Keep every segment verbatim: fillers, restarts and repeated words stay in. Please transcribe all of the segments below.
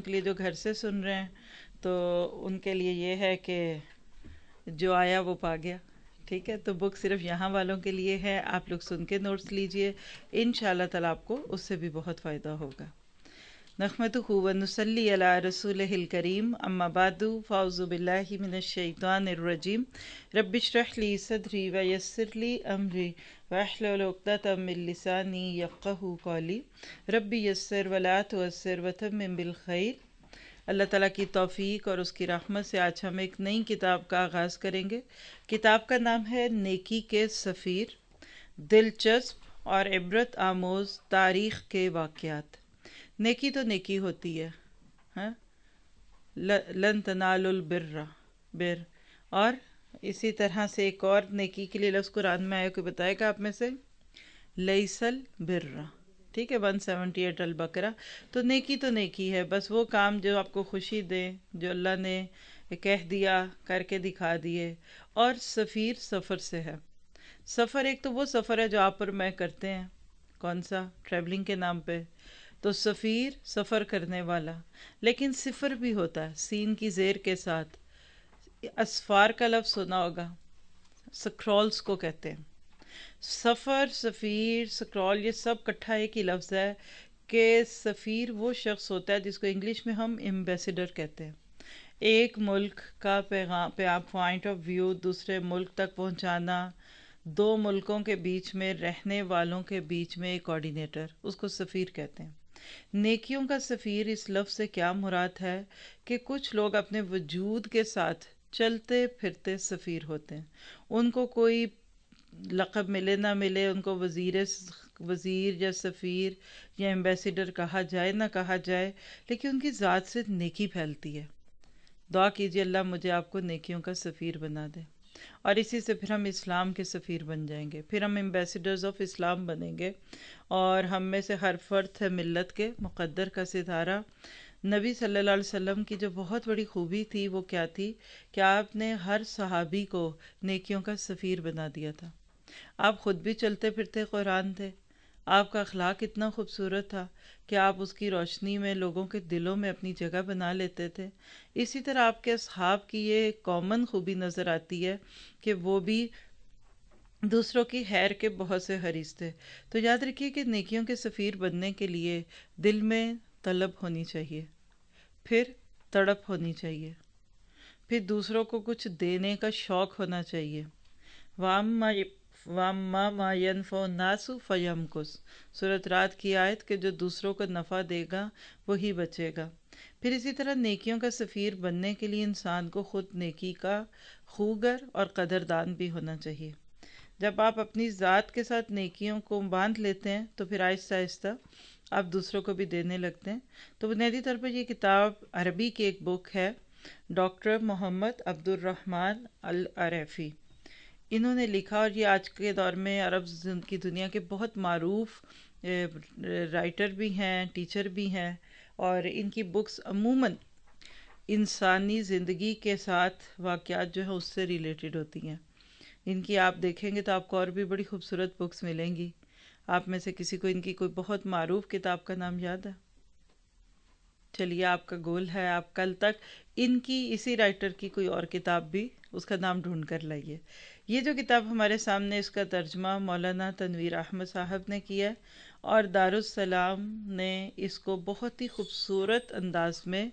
کے لیے جو گھر سے سن رہے ہیں تو ان کے لیے یہ ہے کہ جو آیا وہ پا گیا. ٹھیک ہے، تو بک صرف یہاں والوں کے لیے ہے. آپ لوگ سن کے نوٹس لیجئے، انشاءاللہ تعالیٰ آپ کو اس سے بھی بہت فائدہ ہوگا. نحمدہ ونصلی علی رسولہ الکریم، اما بعد فاعوذ باللہ من الشیطان الرجیم. رب اشرح لی صدری ویسر لی امری واحلل عقدۃ من لسانی یفقہوا قولی. رب یسر ولا تعسر وتمم بالخیر. اللہ تعالیٰ کی توفیق اور اس کی رحمت سے آج ہم ایک نئی کتاب کا آغاز کریں گے. کتاب کا نام ہے نیکی کے سفیر، دلچسپ اور عبرت آموز تاریخ کے واقعات. نیکی تو نیکی ہوتی ہے، ہاں، لن تنالوا البر بر. اور اسی طرح سے ایک اور نیکی کے لیے لفظ قرآن میں آیا، کوئی بتائے گا آپ میں سے؟ لیس البر. ٹھیک ہے، ون سیونٹی ایٹ البقرہ. تو نیکی تو نیکی ہے، بس وہ کام جو آپ کو خوشی دے، جو اللہ نے کہہ دیا کر کے دکھا دیے. اور سفیر سفر سے ہے. سفر ایک تو وہ سفر ہے جو آپ اور میں کرتے ہیں، کون سا؟ ٹریولنگ کے نام پہ. تو سفیر سفر کرنے والا. لیکن سفر بھی ہوتا ہے سین کی زیر کے ساتھ. اسفار کا لفظ سنا ہوگا، سکرولز کو کہتے ہیں. سفر، سفیر، سکرول، یہ سب کٹھا ایک ہی لفظ ہے کہ سفیر وہ شخص ہوتا ہے جس کو انگلش میں ہم ایمبیسیڈر کہتے ہیں. ایک ملک کا پیغام پوائنٹ آف ویو دوسرے ملک تک پہنچانا، دو ملکوں کے بیچ میں رہنے والوں کے بیچ میں ایک کوآرڈینیٹر، اس کو سفیر کہتے ہیں. نیکیوں کا سفیر اس لفظ سے کیا مراد ہے کہ کچھ لوگ اپنے وجود کے ساتھ چلتے پھرتے سفیر ہوتے ہیں. ان کو کوئی لقب ملے نہ ملے، ان کو وزیر وزیر یا سفیر یا ایمبیسیڈر کہا جائے نہ کہا جائے، لیکن ان کی ذات سے نیکی پھیلتی ہے. دعا کیجیے اللہ مجھے آپ کو نیکیوں کا سفیر بنا دے، اور اسی سے پھر ہم اسلام کے سفیر بن جائیں گے. پھر ہم ایمبیسیڈرز آف اسلام بنیں گے، اور ہم میں سے ہر فرد ہے ملت کے مقدر کا ستارہ. نبی صلی اللہ علیہ وسلم کی جو بہت بڑی خوبی تھی وہ کیا تھی کہ آپ نے ہر صحابی کو نیکیوں کا سفیر بنا دیا تھا. آپ خود بھی چلتے پھرتے قرآن تھے. آپ کا اخلاق اتنا خوبصورت تھا کہ آپ اس کی روشنی میں لوگوں کے دلوں میں اپنی جگہ بنا لیتے تھے. اسی طرح آپ کے اصحاب کی یہ کامن خوبی نظر آتی ہے کہ وہ بھی دوسروں کی خیر کے بہت سے حریص تھے. تو یاد رکھیے کہ نیکیوں کے سفیر بننے کے لیے دل میں طلب ہونی چاہیے، پھر تڑپ ہونی چاہیے، پھر دوسروں کو کچھ دینے کا شوق ہونا چاہیے. وَأَمَّا وَأَمَّا مَا يَنْفَعُ النَّاسُ فَيَمْكُثْ، سورۃ رات کی آیت کہ جو دوسروں کو نفع دے گا وہی بچے گا. پھر اسی طرح نیکیوں کا سفیر بننے کے لیے انسان کو خود نیکی کا خوگر اور قدردان بھی ہونا چاہیے. جب آپ اپنی ذات کے ساتھ نیکیوں کو باندھ لیتے ہیں تو پھر آہستہ آہستہ آپ دوسروں کو بھی دینے لگتے ہیں. تو بنیادی طور پر یہ کتاب عربی کی ایک بک ہے، ڈاکٹر محمد عبد الرحمن العریفی انہوں نے لکھا، اور یہ آج کے دور میں عرب کی دنیا کے بہت معروف رائٹر بھی ہیں، ٹیچر بھی ہیں. اور ان کی بکس عموماً انسانی زندگی کے ساتھ واقعات جو ہیں اس سے ریلیٹڈ ہوتی ہیں. ان کی آپ دیکھیں گے تو آپ کو اور بھی بڑی خوبصورت بکس ملیں گی. آپ میں سے کسی کو ان کی کوئی بہت معروف کتاب کا نام یاد ہے؟ چلیے، آپ کا گول ہے آپ کل تک ان کی اسی رائٹر کی کوئی اور کتاب بھی اس کا نام ڈھونڈ کر لائیے. یہ جو کتاب ہمارے سامنے، اس کا ترجمہ مولانا تنویر احمد صاحب نے کیا ہے، اور دارالسلام نے اس کو بہت ہی خوبصورت انداز میں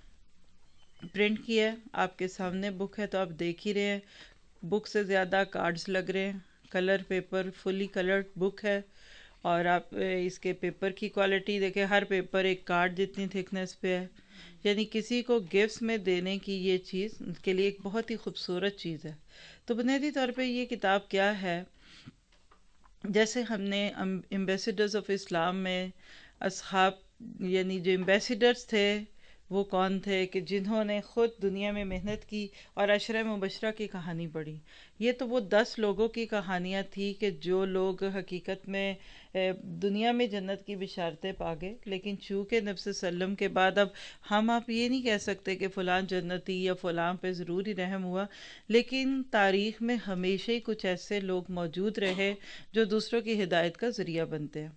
پرنٹ کیا ہے. آپ کے سامنے بک ہے تو آپ دیکھ ہی رہے ہیں، بک سے زیادہ کارڈز لگ رہے ہیں. Colour paper, fully coloured book ہے، اور آپ اس کے پیپر کی کوالٹی دیکھیں، ہر پیپر ایک کارڈ جتنی تھکنس پہ ہے. یعنی کسی کو گفٹس میں دینے کی یہ چیز کے لیے ایک بہت ہی خوبصورت چیز ہے. تو بنیادی طور پہ یہ کتاب کیا ہے، جیسے ہم نے ایمبیسیڈرز آف اسلام میں اصحاب، یعنی جو ایمبیسیڈرز تھے وہ کون تھے کہ جنہوں نے خود دنیا میں محنت کی اور عشرہ مبشرہ کی کہانی پڑھی. یہ تو وہ دس لوگوں کی کہانیاں تھی کہ جو لوگ حقیقت میں دنیا میں جنت کی بشارتیں پا گئے، لیکن چونکہ نبی صلی اللہ علیہ وسلم کے بعد اب ہم آپ یہ نہیں کہہ سکتے کہ فلاں جنتی یا فلاں پہ ضروری رحم ہوا، لیکن تاریخ میں ہمیشہ ہی کچھ ایسے لوگ موجود رہے جو دوسروں کی ہدایت کا ذریعہ بنتے ہیں.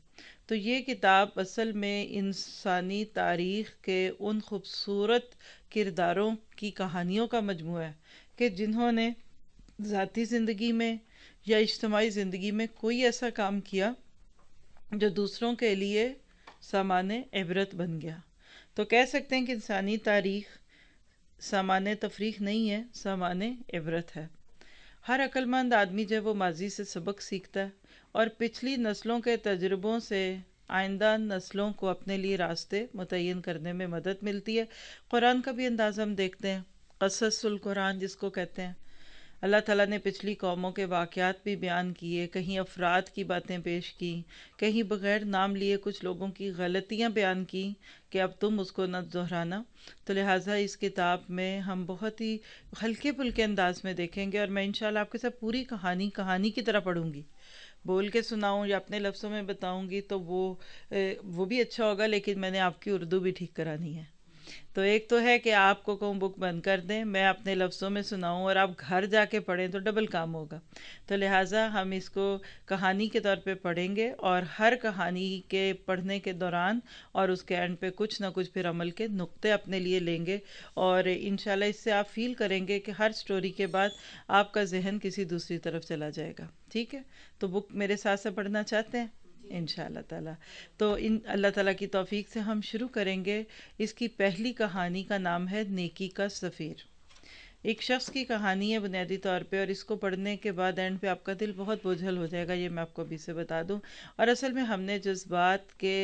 تو یہ کتاب اصل میں انسانی تاریخ کے ان خوبصورت کرداروں کی کہانیوں کا مجموعہ ہے کہ جنہوں نے ذاتی زندگی میں یا اجتماعی زندگی میں کوئی ایسا کام کیا جو دوسروں کے لیے سامان عبرت بن گیا. تو کہہ سکتے ہیں کہ انسانی تاریخ سامان تفریح نہیں ہے، سامان عبرت ہے. ہر عقل مند آدمی جو ہے وہ ماضی سے سبق سیکھتا ہے اور پچھلی نسلوں کے تجربوں سے آئندہ نسلوں کو اپنے لیے راستے متعین کرنے میں مدد ملتی ہے. قرآن کا بھی انداز ہم دیکھتے ہیں، قصص القرآن جس کو کہتے ہیں. اللہ تعالیٰ نے پچھلی قوموں کے واقعات بھی بیان کیے، کہیں افراد کی باتیں پیش کی، کہیں بغیر نام لیے کچھ لوگوں کی غلطیاں بیان کی کہ اب تم اس کو نہ دہرانا. تو لہٰذا اس کتاب میں ہم بہت ہی ہلکے پھلکے انداز میں دیکھیں گے، اور میں انشاءاللہ آپ کے ساتھ پوری کہانی کہانی کی طرح پڑھوں گی. بول کے سناؤں یا اپنے لفظوں میں بتاؤں گی تو وہ وہ بھی اچھا ہوگا، لیکن میں نے آپ کی اردو بھی ٹھیک کرانی ہے. تو ایک تو ہے کہ آپ کو کہوں بک بند کر دیں، میں اپنے لفظوں میں سناؤں اور آپ گھر جا کے پڑھیں تو ڈبل کام ہوگا. تو لہٰذا ہم اس کو کہانی کے طور پہ پڑھیں گے، اور ہر کہانی کے پڑھنے کے دوران اور اس کے اینڈ پہ کچھ نہ کچھ پھر عمل کے نقطے اپنے لیے لیں گے، اور انشاءاللہ اس سے آپ فیل کریں گے کہ ہر سٹوری کے بعد آپ کا ذہن کسی دوسری طرف چلا جائے گا. ٹھیک ہے؟ تو بک میرے ساتھ سے پڑھنا چاہتے ہیں انشاءاللہ تعالیٰ؟ تو ان اللہ تعالیٰ کی توفیق سے ہم شروع کریں گے. اس کی پہلی کہانی کا نام ہے نیکی کا سفیر. ایک شخص کی کہانی ہے بنیادی طور پہ، اور اس کو پڑھنے کے بعد اینڈ پہ آپ کا دل بہت بوجھل ہو جائے گا، یہ میں آپ کو ابھی سے بتا دوں. اور اصل میں ہم نے جذبات کے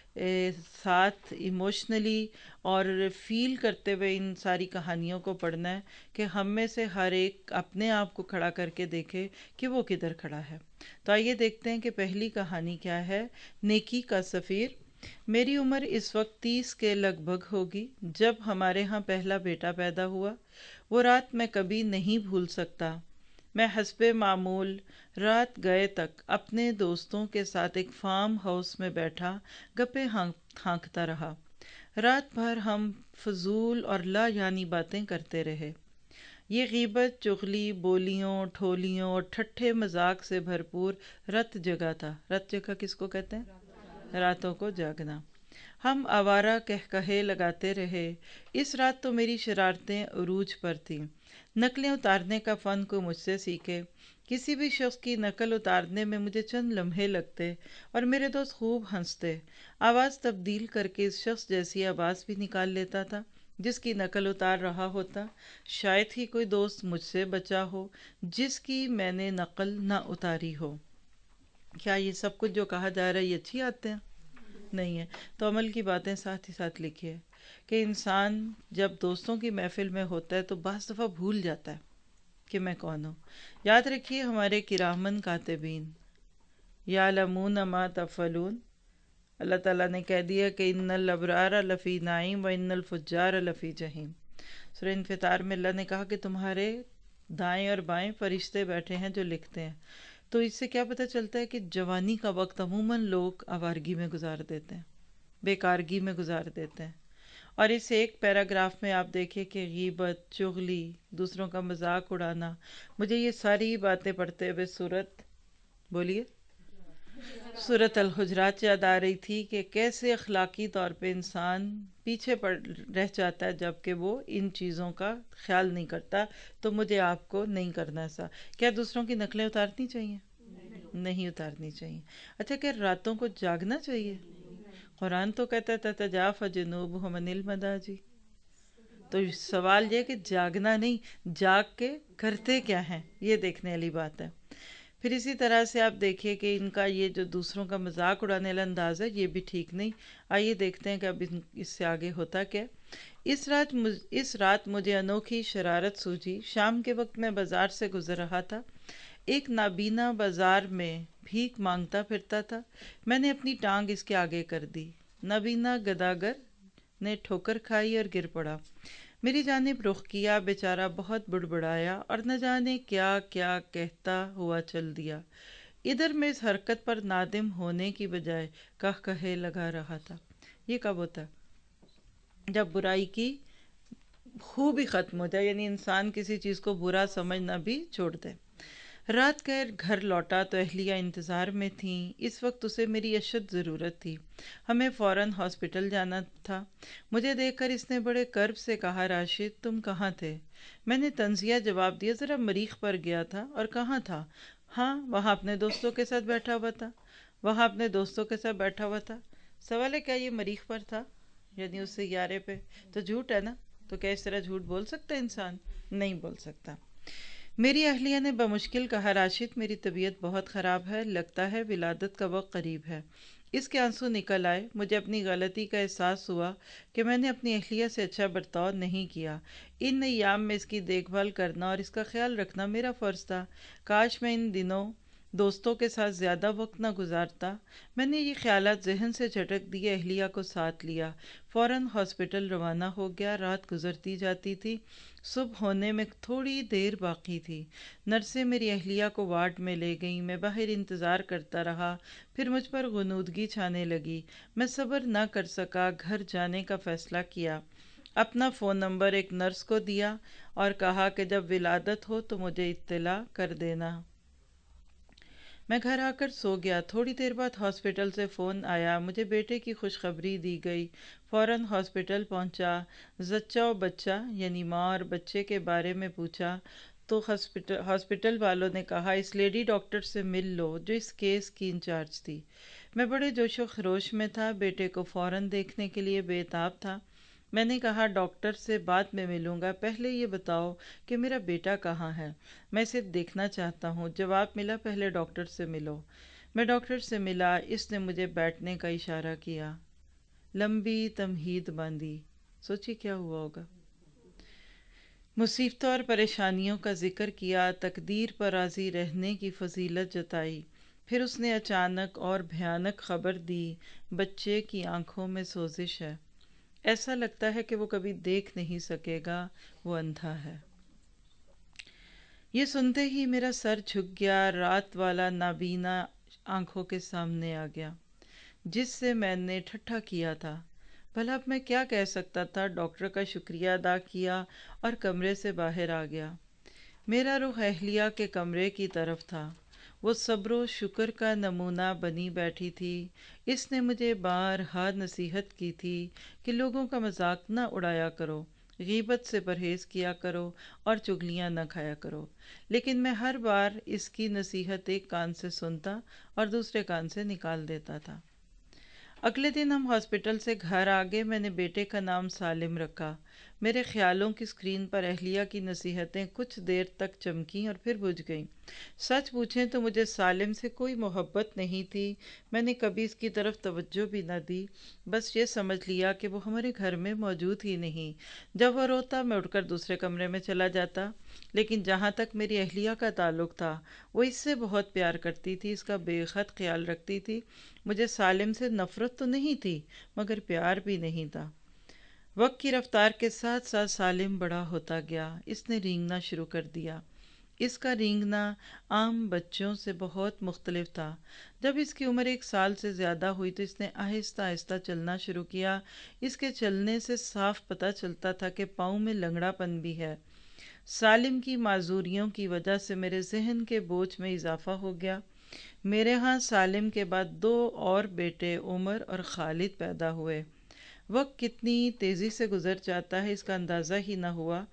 ساتھ ایموشنلی اور فیل کرتے ہوئے ان ساری کہانیوں کو پڑھنا ہے کہ ہم میں سے ہر ایک اپنے آپ کو کھڑا کر کے دیکھے کہ وہ کدھر کھڑا ہے. تو آئیے دیکھتے ہیں کہ پہلی کہانی کیا ہے. نیکی کا سفیر. میری عمر اس وقت تیس کے لگ بھگ ہوگی جب ہمارے ہاں پہلا بیٹا پیدا ہوا. وہ رات میں کبھی نہیں بھول سکتا. میں حسب معمول رات گئے تک اپنے دوستوں کے ساتھ ایک فارم ہاؤس میں بیٹھا گپے ہانکتا رہا. رات بھر ہم فضول اور لا یعنی باتیں کرتے رہے. یہ غیبت، چغلی، بولیوں، ٹھولیوں اور ٹھٹھے مذاق سے بھرپور رت جگہ تھا. رت جگہ کس کو کہتے ہیں؟ راتوں کو جاگنا. ہم آوارہ کہکہے لگاتے رہے. اس رات تو میری شرارتیں عروج پر تھیں. نقلیں اتارنے کا فن کو مجھ سے سیکھے. کسی بھی شخص کی نقل اتارنے میں مجھے چند لمحے لگتے اور میرے دوست خوب ہنستے. آواز تبدیل کر کے اس شخص جیسی آواز بھی نکال لیتا تھا جس کی نقل اتار رہا ہوتا. شاید ہی کوئی دوست مجھ سے بچا ہو جس کی میں نے نقل نہ اتاری ہو. کیا یہ سب کچھ جو کہا جا رہا ہے یہ اچھی آتے ہیں؟ نہیں ہے. تو عمل کی باتیں ساتھ ہی ساتھ لکھیے کہ انسان جب دوستوں کی محفل میں ہوتا ہے تو بعض دفعہ بھول جاتا ہے کہ میں کون ہوں. یاد رکھیے ہمارے کرامن کاتبین یعلمون ما تفعلون. اللہ تعالیٰ نے کہہ دیا کہ ان الابرار لفی نعیم و ان الفجار لفی جہیم. سورہ انفطار میں اللہ نے کہا کہ تمہارے دائیں اور بائیں فرشتے بیٹھے ہیں جو لکھتے ہیں. تو اس سے کیا پتہ چلتا ہے کہ جوانی کا وقت عموماً لوگ آوارگی میں گزار دیتے ہیں، بیکارگی میں گزار دیتے ہیں. اور اس ایک پیراگراف میں آپ دیکھیں کہ غیبت، چغلی، دوسروں کا مذاق اڑانا. مجھے یہ ساری باتیں پڑھتے ہوئے سورت بولیے سورت الحجرات یاد آ رہی تھی کہ کیسے اخلاقی طور پہ انسان پیچھے پڑ رہ جاتا ہے جب کہ وہ ان چیزوں کا خیال نہیں کرتا. تو مجھے آپ کو نہیں کرنا ایسا. کیا دوسروں کی نقلیں اتارنی چاہیے؟ نہیں اتارنی چاہیے. اچھا کیا راتوں کو جاگنا چاہیے؟ قرآن تو کہتا ہے تتجافی جنوبہم عن المضاجع. تو سوال یہ کہ جاگنا نہیں، جاگ کے کرتے کیا ہیں، یہ دیکھنے والی بات ہے. پھر اسی طرح سے آپ دیکھیے کہ ان کا یہ جو دوسروں کا مذاق اڑانے والا انداز ہے یہ بھی ٹھیک نہیں. آئیے دیکھتے ہیں کہ اب اس سے آگے ہوتا کیا. اس رات اس رات مجھے انوکھی شرارت سوجھی. شام کے وقت میں بازار سے گزر رہا تھا. ایک نابینا بازار میں بھیک مانگتا پھرتا تھا. میں نے اپنی ٹانگ اس کے آگے کر دی. نابینا گداگر نے ٹھوکر کھائی اور گر پڑا. میری جانب رخ کیا. بیچارہ بہت بڑبڑایا اور نہ جانے کیا کیا کہتا ہوا چل دیا. ادھر میں اس حرکت پر نادم ہونے کی بجائے قہقہے لگا رہا تھا. یہ کب ہوتا ہے؟ جب برائی کی خوبی ختم ہو جائے، یعنی انسان کسی چیز کو برا سمجھنا بھی چھوڑ دے. رات گئے گھر لوٹا تو اہلیہ انتظار میں تھیں۔ اس وقت اسے میری اشد ضرورت تھی، ہمیں فوراً ہاسپٹل جانا تھا۔ مجھے دیکھ کر اس نے بڑے کرب سے کہا، راشد تم کہاں تھے؟ میں نے طنزیہ جواب دیا، ذرا مریخ پر گیا تھا۔ اور کہاں تھا؟ ہاں وہاں اپنے دوستوں کے ساتھ بیٹھا ہوا تھا۔ وہاں اپنے دوستوں کے ساتھ بیٹھا ہوا تھا سوال ہے کیا یہ مریخ پر تھا؟ یعنی اس سیارے پہ؟ تو جھوٹ ہے نا؟ تو کیا اس طرح جھوٹ بول سکتا ہے انسان؟ نہیں بول سکتا۔ میری اہلیہ نے بمشکل کہا، راشد میری طبیعت بہت خراب ہے، لگتا ہے ولادت کا وقت قریب ہے۔ اس کے آنسو نکل آئے۔ مجھے اپنی غلطی کا احساس ہوا کہ میں نے اپنی اہلیہ سے اچھا برتاؤ نہیں کیا۔ ان ایام میں اس کی دیکھ بھال کرنا اور اس کا خیال رکھنا میرا فرض تھا۔ کاش میں ان دنوں دوستوں کے ساتھ زیادہ وقت نہ گزارتا۔ میں نے یہ خیالات ذہن سے جھٹک دیے، اہلیہ کو ساتھ لیا، فوراً ہاسپٹل روانہ ہو گیا۔ رات گزرتی جاتی تھی، صبح ہونے میں تھوڑی دیر باقی تھی۔ نرسیں میری اہلیہ کو وارڈ میں لے گئیں۔ میں باہر انتظار کرتا رہا، پھر مجھ پر غنودگی چھانے لگی۔ میں صبر نہ کر سکا، گھر جانے کا فیصلہ کیا۔ اپنا فون نمبر ایک نرس کو دیا اور کہا کہ جب ولادت ہو تو مجھے اطلاع کر دینا۔ میں گھر آ کر سو گیا۔ تھوڑی دیر بعد ہاسپٹل سے فون آیا، مجھے بیٹے کی خوشخبری دی گئی۔ فوراً ہاسپٹل پہنچا، زچہ و بچہ یعنی ماں اور بچے کے بارے میں پوچھا تو ہاسپٹل والوں نے کہا اس لیڈی ڈاکٹر سے مل لو جو اس کیس کی انچارج تھی۔ میں بڑے جوش و خروش میں تھا، بیٹے کو فوراً دیکھنے کے لیے بے تاب تھا۔ میں نے کہا ڈاکٹر سے بعد میں ملوں گا، پہلے یہ بتاؤ کہ میرا بیٹا کہاں ہے، میں اسے دیکھنا چاہتا ہوں۔ جواب ملا پہلے ڈاکٹر سے ملو۔ میں ڈاکٹر سے ملا، اس نے مجھے بیٹھنے کا اشارہ کیا، لمبی تمہید باندھی۔ سوچی کیا ہوا ہوگا؟ مصیبتوں اور پریشانیوں کا ذکر کیا، تقدیر پر راضی رہنے کی فضیلت جتائی۔ پھر اس نے اچانک اور بھیانک خبر دی، بچے کی آنکھوں میں سوزش ہے، ایسا لگتا ہے کہ وہ کبھی دیکھ نہیں سکے گا، وہ اندھا ہے۔ یہ سنتے ہی میرا سر جھک گیا، رات والا نابینا آنکھوں کے سامنے آ گیا جس سے میں نے ٹھٹھا کیا تھا۔ بھلا اب میں کیا کہہ سکتا تھا؟ ڈاکٹر کا شکریہ ادا کیا اور کمرے سے باہر آ گیا۔ میرا رخ اہلیہ کے کمرے کی طرف تھا۔ وہ صبر و شکر کا نمونہ بنی بیٹھی تھی۔ اس نے مجھے بارہا نصیحت کی تھی کہ لوگوں کا مذاق نہ اڑایا کرو، غیبت سے پرہیز کیا کرو اور چغلیاں نہ کھایا کرو، لیکن میں ہر بار اس کی نصیحت ایک کان سے سنتا اور دوسرے کان سے نکال دیتا تھا۔ اگلے دن ہم ہاسپٹل سے گھر آ گئے۔ میں نے بیٹے کا نام سالم رکھا۔ میرے خیالوں کی اسکرین پر اہلیہ کی نصیحتیں کچھ دیر تک چمکیں اور پھر بجھ گئیں۔ سچ پوچھیں تو مجھے سالم سے کوئی محبت نہیں تھی، میں نے کبھی اس کی طرف توجہ بھی نہ دی، بس یہ سمجھ لیا کہ وہ ہمارے گھر میں موجود ہی نہیں۔ جب وہ روتا میں اٹھ کر دوسرے کمرے میں چلا جاتا، لیکن جہاں تک میری اہلیہ کا تعلق تھا وہ اس سے بہت پیار کرتی تھی، اس کا بے حد خیال رکھتی تھی۔ مجھے سالم سے نفرت تو نہیں تھی مگر پیار بھی نہیں تھا۔ وقت کی رفتار کے ساتھ ساتھ سالم بڑا ہوتا گیا۔ اس نے رینگنا شروع کر دیا۔ اس کا رینگنا عام بچوں سے بہت مختلف تھا۔ جب اس کی عمر ایک سال سے زیادہ ہوئی تو اس نے آہستہ آہستہ چلنا شروع کیا۔ اس کے چلنے سے صاف پتہ چلتا تھا کہ پاؤں میں لنگڑا پن بھی ہے۔ سالم کی معذوریوں کی وجہ سے میرے ذہن کے بوجھ میں اضافہ ہو گیا۔ میرے ہاں سالم کے بعد دو اور بیٹے عمر اور خالد پیدا ہوئے۔ وقت کتنی تیزی سے گزر جاتا ہے اس کا اندازہ ہی نہ ہوا۔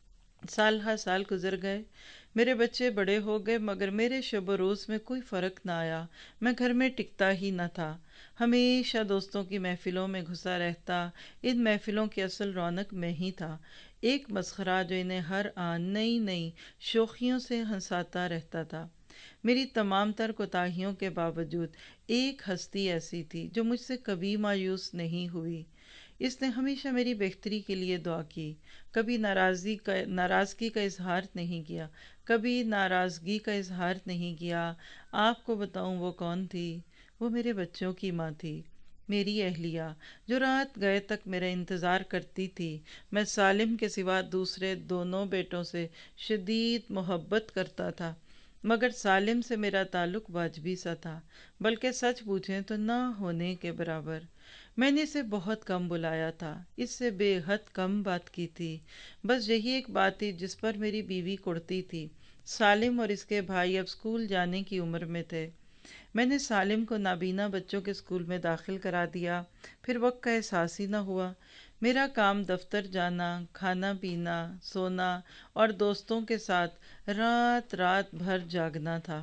سال ہا سال گزر گئے، میرے بچے بڑے ہو گئے، مگر میرے شب و روز میں کوئی فرق نہ آیا۔ میں گھر میں ٹکتا ہی نہ تھا، ہمیشہ دوستوں کی محفلوں میں گھسا رہتا۔ ان محفلوں کی اصل رونق میں ہی تھا، ایک مسخرہ جو انہیں ہر آن نئی نئی شوخیوں سے ہنساتا رہتا تھا۔ میری تمام تر کوتاہیوں کے باوجود ایک ہستی ایسی تھی جو مجھ سے کبھی مایوس نہیں ہوئی۔ اس نے ہمیشہ میری بہتری کے لیے دعا کی، کبھی ناراضی کا ناراضگی کا اظہار نہیں کیا کبھی ناراضگی کا اظہار نہیں کیا۔ آپ کو بتاؤں وہ کون تھی؟ وہ میرے بچوں کی ماں تھی، میری اہلیہ، جو رات گئے تک میرا انتظار کرتی تھی۔ میں سالم کے سوا دوسرے دونوں بیٹوں سے شدید محبت کرتا تھا، مگر سالم سے میرا تعلق واجبی سا تھا، بلکہ سچ پوچھیں تو نہ ہونے کے برابر۔ میں نے اسے بہت کم بلایا تھا، اس سے بے حد کم بات کی تھی، بس یہی ایک بات تھی جس پر میری بیوی کڑتی تھی۔ سالم اور اس کے بھائی اب اسکول جانے کی عمر میں تھے۔ میں نے سالم کو نابینا بچوں کے اسکول میں داخل کرا دیا، پھر وقت کا احساس ہی نہ ہوا۔ میرا کام دفتر جانا، کھانا پینا، سونا اور دوستوں کے ساتھ رات رات بھر جاگنا تھا۔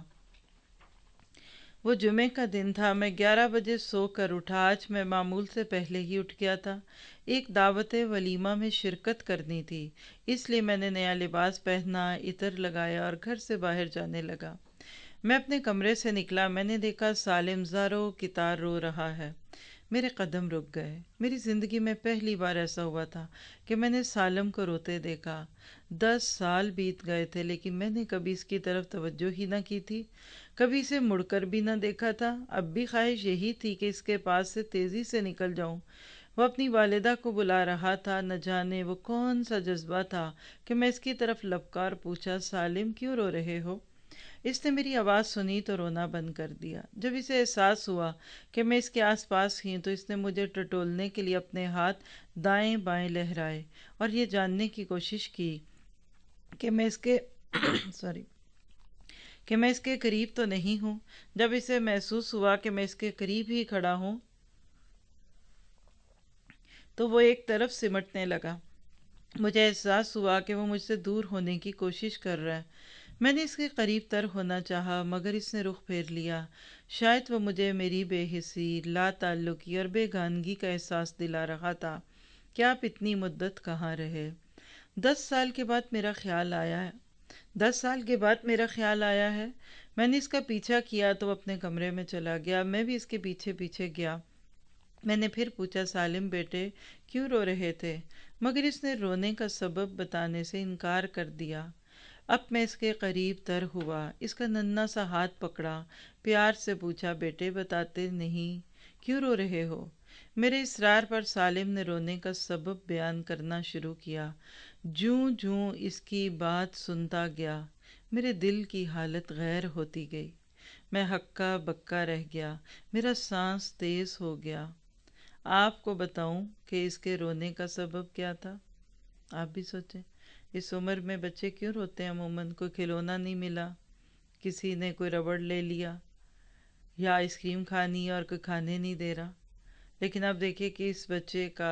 وہ جمعے کا دن تھا، میں گیارہ بجے سو کر اٹھا۔ آج میں معمول سے پہلے ہی اٹھ گیا تھا، ایک دعوت ولیمہ میں شرکت کرنی تھی، اس لیے میں نے نیا لباس پہنا، عطر لگایا اور گھر سے باہر جانے لگا۔ میں اپنے کمرے سے نکلا، میں نے دیکھا سالم زاروں کی طرح رو رہا ہے۔ میرے قدم رک گئے۔ میری زندگی میں پہلی بار ایسا ہوا تھا کہ میں نے سالم کو روتے دیکھا۔ دس سال بیت گئے تھے لیکن میں نے کبھی اس کی طرف توجہ ہی نہ کی تھی، کبھی اسے مڑ کر بھی نہ دیکھا تھا۔ اب بھی خواہش یہی تھی کہ اس کے پاس سے تیزی سے نکل جاؤں۔ وہ اپنی والدہ کو بلا رہا تھا، نہ جانے وہ کون سا جذبہ تھا کہ میں اس کی طرف لپکار پوچھا، سالم کیوں رو رہے ہو؟ اس نے میری آواز سنی تو رونا بند کر دیا۔ جب اسے احساس ہوا کہ میں اس کے آس پاس ہی تو اس نے مجھے ٹٹولنے کے لیے اپنے ہاتھ دائیں بائیں لہرائے اور یہ جاننے کی کوشش کی کہ میں اس کے سوری کہ میں اس کے قریب تو نہیں ہوں۔ جب اسے محسوس ہوا کہ میں اس کے قریب ہی کھڑا ہوں تو وہ ایک طرف سمٹنے لگا۔ مجھے احساس ہوا کہ وہ مجھ سے دور ہونے کی کوشش کر رہا ہے۔ میں نے اس کے قریب تر ہونا چاہا مگر اس نے رخ پھیر لیا۔ شاید وہ مجھے میری بے حسی، لا تعلقی اور بے گانگی کا احساس دلا رہا تھا کہ آپ اتنی مدت کہاں رہے۔ دس سال کے بعد میرا خیال آیا ہے دس سال کے بعد میرا خیال آیا ہے میں نے اس کا پیچھا کیا تو وہ اپنے کمرے میں چلا گیا، میں بھی اس کے پیچھے پیچھے گیا۔ میں نے پھر پوچھا، سالم بیٹے کیوں رو رہے تھے؟ مگر اس نے رونے کا سبب بتانے سے انکار کر دیا۔ اب میں اس کے قریب تر ہوا، اس کا ننھا سا ہاتھ پکڑا، پیار سے پوچھا، بیٹے بتاتے نہیں کیوں رو رہے ہو؟ میرے اصرار پر سالم نے رونے کا سبب بیان کرنا شروع کیا۔ جوں جوں اس کی بات سنتا گیا میرے دل کی حالت غیر ہوتی گئی، میں ہکا بکا رہ گیا، میرا سانس تیز ہو گیا۔ آپ کو بتاؤں کہ اس کے رونے کا سبب کیا تھا؟ آپ بھی سوچیں، اس عمر میں بچے کیوں روتے ہیں؟ عموماً کوئی کھلونا نہیں ملا، کسی نے کوئی ربڑ لے لیا، یا آئس کریم کھانی اور کوئی کھانے نہیں دے رہا۔ لیکن اب دیکھیے کہ اس بچے کا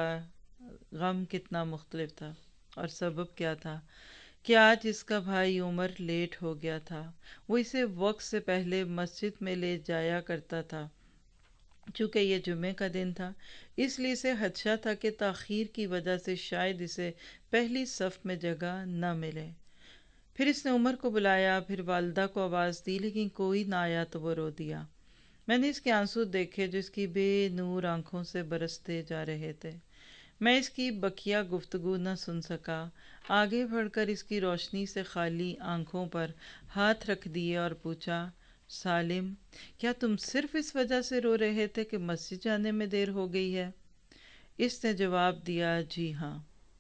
غم کتنا مختلف تھا اور سبب کیا تھا کہ آج اس کا بھائی عمر لیٹ ہو گیا تھا۔ وہ اسے وقت سے پہلے مسجد میں لے جایا کرتا تھا۔ چونکہ یہ جمعے کا دن تھا اس لیے اسے خدشہ تھا کہ تاخیر کی وجہ سے شاید اسے پہلی صف میں جگہ نہ ملے۔ پھر اس نے عمر کو بلایا، پھر والدہ کو آواز دی لیکن کوئی نہ آیا تو وہ رو دیا۔ میں نے اس کے آنسو دیکھے جو اس کی بے نور آنکھوں سے برستے جا رہے تھے۔ میں اس کی بکیا گفتگو نہ سن سکا، آگے بڑھ کر اس کی روشنی سے خالی آنکھوں پر ہاتھ رکھ دیے اور پوچھا، سالم کیا تم صرف اس وجہ سے رو رہے تھے کہ مسجد جانے میں دیر ہو گئی ہے؟ اس نے جواب دیا، جی ہاں۔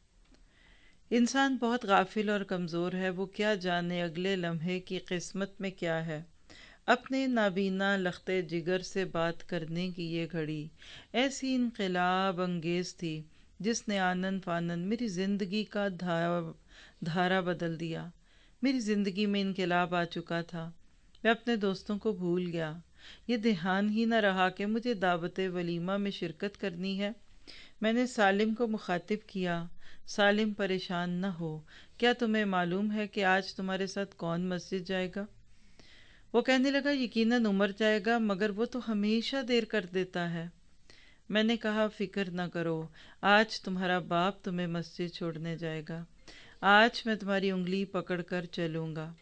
انسان بہت غافل اور کمزور ہے، وہ کیا جانے اگلے لمحے کی قسمت میں کیا ہے۔ اپنے نابینا لختے جگر سے بات کرنے کی یہ گھڑی ایسی انقلاب انگیز تھی جس نے آنن فانن میری زندگی کا دھارا بدل دیا۔ میری زندگی میں انقلاب آ چکا تھا، میں اپنے دوستوں کو بھول گیا، یہ دھیان ہی نہ رہا کہ مجھے دعوت ولیمہ میں شرکت کرنی ہے۔ میں نے سالم کو مخاطب کیا، سالم پریشان نہ ہو، کیا تمہیں معلوم ہے کہ آج تمہارے ساتھ کون مسجد جائے گا؟ وہ کہنے لگا، یقیناً عمر جائے گا، مگر وہ تو ہمیشہ دیر کر دیتا ہے۔ میں نے کہا، فکر نہ کرو، آج تمہارا باپ تمہیں مسجد چھوڑنے جائے گا، آج میں تمہاری انگلی پکڑ کر چلوں گا۔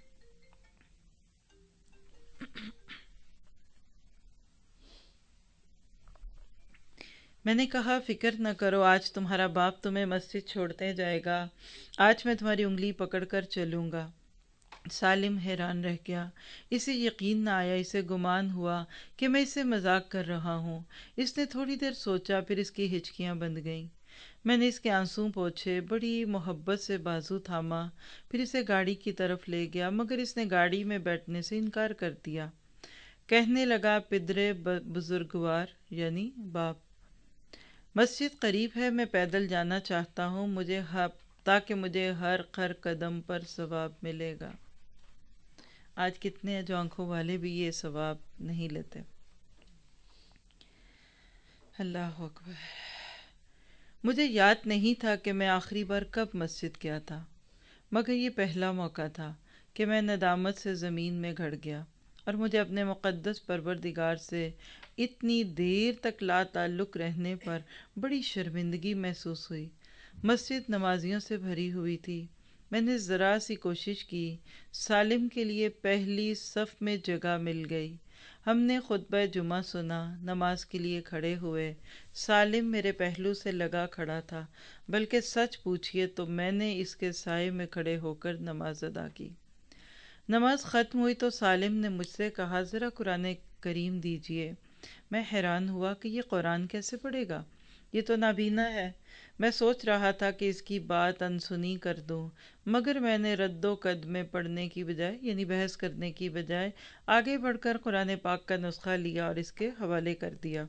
میں نے کہا، فکر نہ کرو، آج تمہارا باپ تمہیں مسجد چھوڑنے جائے گا، آج میں تمہاری انگلی پکڑ کر چلوں گا۔ سالم حیران رہ گیا، اسے یقین نہ آیا، اسے گمان ہوا کہ میں اسے مذاق کر رہا ہوں۔ اس نے تھوڑی دیر سوچا، پھر اس کی ہچکیاں بند گئیں۔ میں نے اس کے آنسو پوچھے، بڑی محبت سے بازو تھاما، پھر اسے گاڑی کی طرف لے گیا، مگر اس نے گاڑی میں بیٹھنے سے انکار کر دیا۔ کہنے لگا، پدرے بزرگوار یعنی باپ، مسجد قریب ہے، میں پیدل جانا چاہتا ہوں، مجھے تاکہ مجھے ہر ہر قدم پر ثواب ملے گا۔ آج کتنے ہیں جو آنکھوں والے بھی یہ ثواب نہیں لیتے۔ اللہ اکبر۔ مجھے یاد نہیں تھا کہ میں آخری بار کب مسجد گیا تھا، مگر یہ پہلا موقع تھا کہ میں ندامت سے زمین میں گھڑ گیا اور مجھے اپنے مقدس پروردگار سے اتنی دیر تک لا تعلق رہنے پر بڑی شرمندگی محسوس ہوئی۔ مسجد نمازیوں سے بھری ہوئی تھی۔ میں نے ذرا سی کوشش کی، سالم کے لیے پہلی صف میں جگہ مل گئی۔ ہم نے خطبہ جمعہ سنا، نماز کے لیے کھڑے ہوئے۔ سالم میرے پہلو سے لگا کھڑا تھا، بلکہ سچ پوچھئے تو میں نے اس کے سائے میں کھڑے ہو کر نماز ادا کی۔ نماز ختم ہوئی تو سالم نے مجھ سے کہا، ذرا قرآن کریم دیجئے۔ میں حیران ہوا کہ یہ قرآن کیسے پڑھے گا، یہ تو نابینا ہے۔ میں سوچ رہا تھا کہ اس کی بات انسنی کر دوں، مگر میں نے رد و قد میں پڑھنے کی بجائے یعنی بحث کرنے کی بجائے آگے بڑھ کر قرآن پاک کا نسخہ لیا اور اس کے حوالے کر دیا۔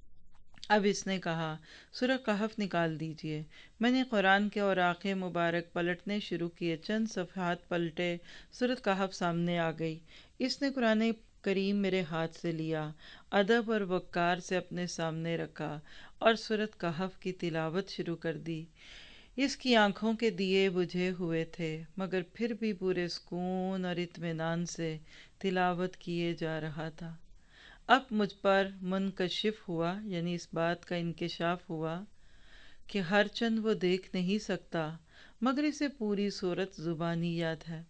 اب اس نے کہا، سورہ کہف نکال دیجئے۔ میں نے قرآن کے اوراق مبارک پلٹنے شروع کیے، چند صفحات پلٹے، سورہ کہف سامنے آ گئی۔ اس نے قرآن کریم میرے ہاتھ سے لیا، ادب اور وقار سے اپنے سامنے رکھا اور سورہ کہف کی تلاوت شروع کر دی۔ اس کی آنکھوں کے دیے بجھے ہوئے تھے، مگر پھر بھی پورے سکون اور اطمینان سے تلاوت کیے جا رہا تھا۔ اب مجھ پر منکشف ہوا، یعنی اس بات کا انکشاف ہوا کہ ہر چند وہ دیکھ نہیں سکتا، مگر اسے پوری صورت زبانی یاد ہے۔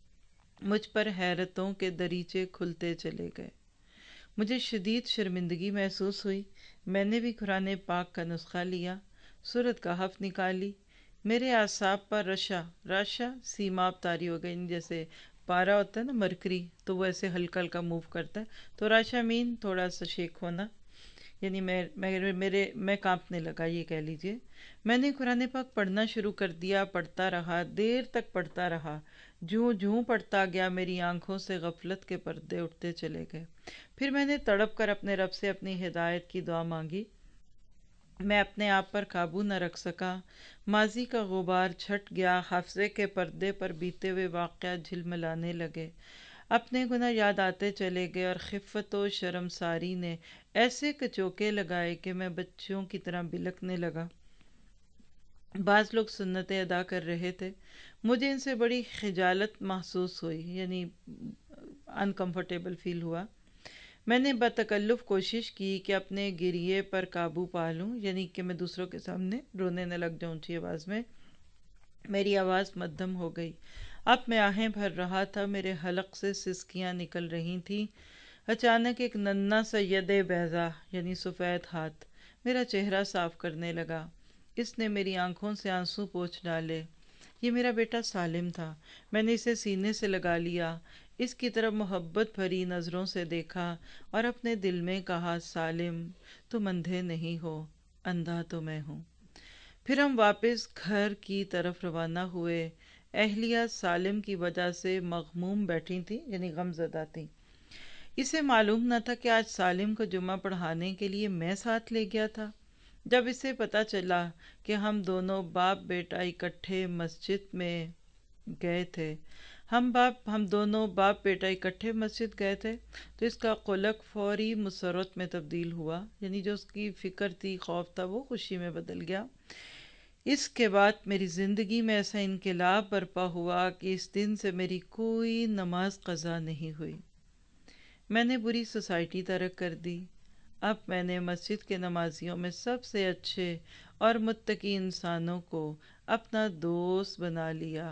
مجھ پر حیرتوں کے دریچے کھلتے چلے گئے۔ مجھے شدید شرمندگی محسوس ہوئی۔ میں نے بھی قرآن پاک کا نسخہ لیا، سورۃ کہف نکالی۔ میرے اعصاب پر رشا رشا سیماب طاری ہو گئی، جیسے پارا ہوتا ہے نا مرکری، تو وہ ایسے ہلکا ہلکا موو کرتا ہے، تو راشا مین تھوڑا سا شیک ہونا، یعنی میں میرے میرے میں کانپنے لگا، یہ کہہ لیجئے۔ میں نے قرآن پاک پڑھنا شروع کر دیا، پڑھتا رہا، دیر تک پڑھتا رہا۔ جوں جوں پڑھتا گیا میری آنکھوں سے غفلت کے پردے اٹھتے چلے گئے۔ پھر میں نے تڑپ کر اپنے رب سے اپنی ہدایت کی دعا مانگی۔ میں اپنے آپ پر قابو نہ رکھ سکا، ماضی کا غبار چھٹ گیا، حافظے کے پردے پر بیتے ہوئے واقعات جھلملانے لگے، اپنے گناہ یاد آتے چلے گئے اور خفت و شرمساری نے ایسے کچوکے لگائے کہ میں بچوں کی طرح بلکنے لگا۔ بعض لوگ سنتیں ادا کر رہے تھے، مجھے ان سے بڑی خجالت محسوس ہوئی، یعنی انکمفرٹیبل فیل ہوا۔ میں نے بتکلف کوشش کی کہ اپنے گریے پر قابو پا لوں، یعنی کہ میں دوسروں کے سامنے رونے نہ لگ جاؤں اونچی آواز میں۔ میری آواز مدھم ہو گئی۔ اب میں آہیں بھر رہا تھا، میرے حلق سے سسکیاں نکل رہی تھیں۔ اچانک ایک ننھا سا ید بیضا یعنی سفید ہاتھ میرا چہرہ صاف کرنے لگا۔ اس نے میری آنکھوں سے آنسو پوچھ ڈالے۔ یہ میرا بیٹا سالم تھا۔ میں نے اسے سینے سے لگا لیا، اس کی طرف محبت بھری نظروں سے دیکھا اور اپنے دل میں کہا، سالم تم اندھے نہیں ہو، اندھا تو میں ہوں۔ پھر ہم واپس گھر کی طرف روانہ ہوئے۔ اہلیہ سالم کی وجہ سے مغموم بیٹھی تھی، یعنی غم زدہ تھی۔ اسے معلوم نہ تھا کہ آج سالم کو جمعہ پڑھانے کے لیے میں ساتھ لے گیا تھا۔ جب اسے پتہ چلا کہ ہم دونوں باپ بیٹا اکٹھے مسجد میں گئے تھے ہم باپ ہم دونوں باپ بیٹا اکٹھے مسجد گئے تھے تو اس کا قلق فوری مسرت میں تبدیل ہوا، یعنی جو اس کی فکر تھی، خوف تھا، وہ خوشی میں بدل گیا۔ اس کے بعد میری زندگی میں ایسا انقلاب برپا ہوا کہ اس دن سے میری کوئی نماز قضا نہیں ہوئی۔ میں نے بری سوسائٹی ترک کر دی۔ اب میں نے مسجد کے نمازیوں میں سب سے اچھے اور متقی انسانوں کو اپنا دوست بنا لیا۔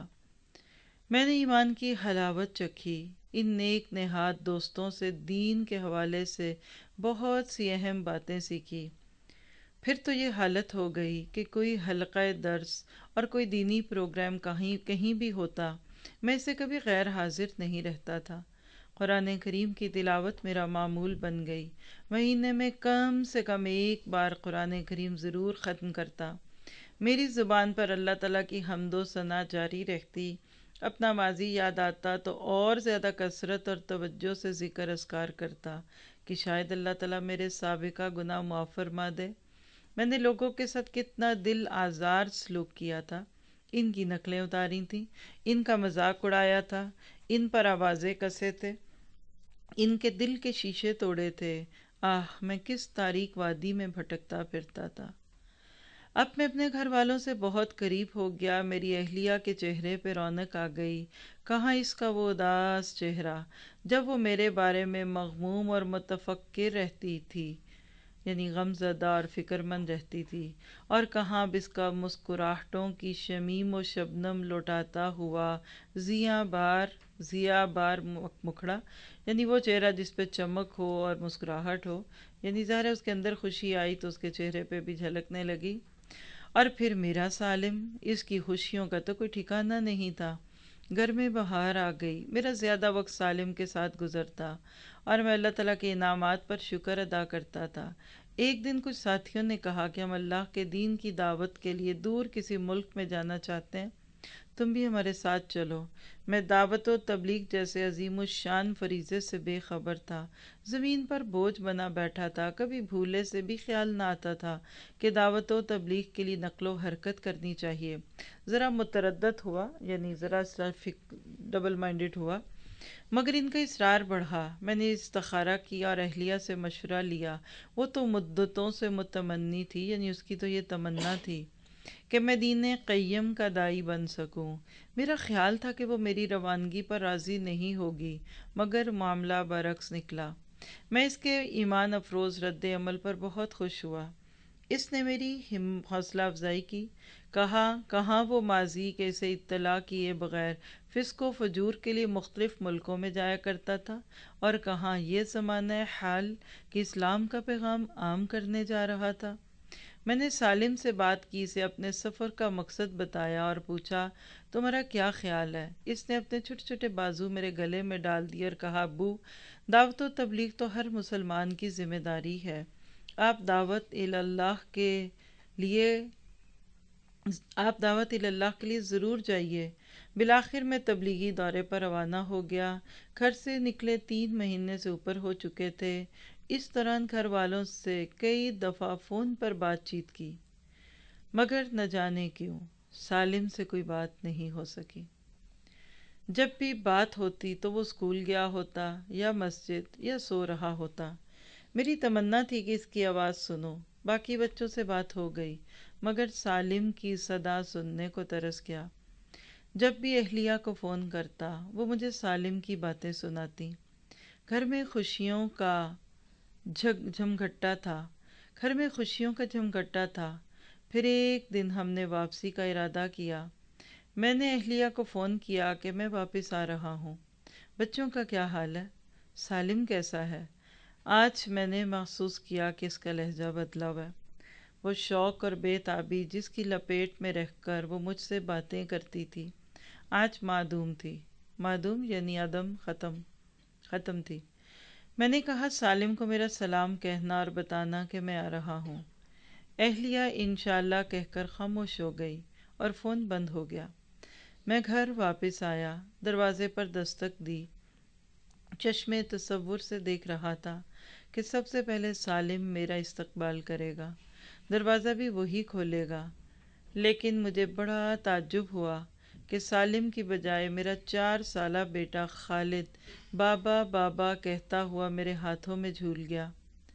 میں نے ایمان کی حلاوت چکھی، ان نیک نہاد دوستوں سے دین کے حوالے سے بہت سی اہم باتیں سیکھی۔ پھر تو یہ حالت ہو گئی کہ کوئی حلقہ درس اور کوئی دینی پروگرام کہیں کہیں بھی ہوتا، میں اسے کبھی غیر حاضر نہیں رہتا تھا۔ قرآن کریم کی تلاوت میرا معمول بن گئی۔ مہینے میں کم سے کم ایک بار قرآن کریم ضرور ختم کرتا۔ میری زبان پر اللہ تعالیٰ کی حمد و ثنا جاری رہتی۔ اپنا ماضی یاد آتا تو اور زیادہ کثرت اور توجہ سے ذکر اذکار کرتا کہ شاید اللہ تعالیٰ میرے سابقہ گناہ معاف فرما دے۔ میں نے لوگوں کے ساتھ کتنا دل آزار سلوک کیا تھا، ان کی نقلیں اتاری تھیں، ان کا مذاق اڑایا تھا، ان پر آوازیں کسے تھے، ان کے دل کے شیشے توڑے تھے۔ آہ، میں کس تاریک وادی میں بھٹکتا پھرتا تھا۔ اب میں اپنے گھر والوں سے بہت قریب ہو گیا۔ میری اہلیہ کے چہرے پہ رونق آ گئی۔ کہاں اس کا وہ اداس چہرہ جب وہ میرے بارے میں مغموم اور متفکر رہتی تھی، یعنی غم زدہ اور فکر مند رہتی تھی، اور کہاں اب اس کا مسکراہٹوں کی شمیم و شبنم لوٹاتا ہوا ضیاء بار ضیاء بار مکھڑا، یعنی وہ چہرہ جس پہ چمک ہو اور مسکراہٹ ہو، یعنی ظاہر ہے اس کے اندر خوشی آئی تو اس کے چہرے پہ بھی جھلکنے لگی۔ اور پھر میرا سالم، اس کی خوشیوں کا تو کوئی ٹھکانہ نہیں تھا۔ گھر میں بہار آ گئی۔ میرا زیادہ وقت سالم کے ساتھ گزرتا اور میں اللہ تعالیٰ کے انعامات پر شکر ادا کرتا تھا۔ ایک دن کچھ ساتھیوں نے کہا کہ ہم اللہ کے دین کی دعوت کے لیے دور کسی ملک میں جانا چاہتے ہیں، تم بھی ہمارے ساتھ چلو۔ میں دعوت و تبلیغ جیسے عظیم الشان فریضے سے بے خبر تھا، زمین پر بوجھ بنا بیٹھا تھا۔ کبھی بھولے سے بھی خیال نہ آتا تھا کہ دعوت و تبلیغ کے لیے نقل و حرکت کرنی چاہیے۔ ذرا متردد ہوا، یعنی ذرا سا ڈبل مائنڈڈ ہوا، مگر ان کا اصرار بڑھا۔ میں نے استخارہ کیا اور اہلیہ سے مشورہ لیا۔ وہ تو مدتوں سے متمنی تھی، یعنی اس کی تو یہ تمنا تھی کہ میں دین قیم کا داعی بن سکوں۔ میرا خیال تھا کہ وہ میری روانگی پر راضی نہیں ہوگی، مگر معاملہ برعکس نکلا۔ میں اس کے ایمان افروز رد عمل پر بہت خوش ہوا۔ اس نے میری حوصلہ افزائی کی۔ کہا کہاں وہ ماضی کے اسے اطلاع کیے بغیر فسق و فجور کے لیے مختلف ملکوں میں جایا کرتا تھا، اور کہاں یہ زمانہ حال کہ اسلام کا پیغام عام کرنے جا رہا تھا۔ میں نے سالم سے بات کی، اسے اپنے سفر کا مقصد بتایا اور پوچھا تمہارا کیا خیال ہے؟ اس نے اپنے چھوٹے چھوٹے بازو میرے گلے میں ڈال دیے اور کہا ابو، دعوت و تبلیغ تو ہر مسلمان کی ذمہ داری ہے۔ آپ دعوت اللہ کے لیے آپ دعوت اللہ کے لیے ضرور جائیے۔ بالآخر میں تبلیغی دورے پر روانہ ہو گیا۔ گھر سے نکلے تین مہینے سے اوپر ہو چکے تھے۔ اس دوران گھر والوں سے کئی دفعہ فون پر بات چیت کی، مگر نہ جانے کیوں سالم سے کوئی بات نہیں ہو سکی۔ جب بھی بات ہوتی تو وہ اسکول گیا ہوتا یا مسجد یا سو رہا ہوتا۔ میری تمنا تھی کہ اس کی آواز سنوں۔ باقی بچوں سے بات ہو گئی، مگر سالم کی صدا سننے کو ترس گیا۔ جب بھی اہلیہ کو فون کرتا وہ مجھے سالم کی باتیں سناتی۔ گھر میں خوشیوں کا جھگ جھمگھٹا تھا گھر میں خوشیوں کا جھمگھٹا تھا پھر ایک دن ہم نے واپسی کا ارادہ کیا۔ میں نے اہلیہ کو فون کیا کہ میں واپس آ رہا ہوں۔ بچوں کا کیا حال ہے؟ سالم کیسا ہے؟ آج میں نے محسوس کیا کہ اس کا لہجہ بدلا ہوا ہے۔ وہ شوق اور بے تابی جس کی لپیٹ میں رہ کر وہ مجھ سے باتیں کرتی تھی، آج معدوم تھی۔ معدوم یعنی عدم، ختم ختم تھی۔ میں نے کہا سالم کو میرا سلام کہنا اور بتانا کہ میں آ رہا ہوں۔ اہلیہ انشاءاللہ کہہ کر خاموش ہو گئی اور فون بند ہو گیا۔ میں گھر واپس آیا، دروازے پر دستک دی۔ چشمے تصور سے دیکھ رہا تھا کہ سب سے پہلے سالم میرا استقبال کرے گا، دروازہ بھی وہی کھولے گا۔ لیکن مجھے بڑا تعجب ہوا کہ سالم کی بجائے میرا چار سالہ بیٹا خالد بابا بابا کہتا ہوا میرے ہاتھوں میں جھول گیا۔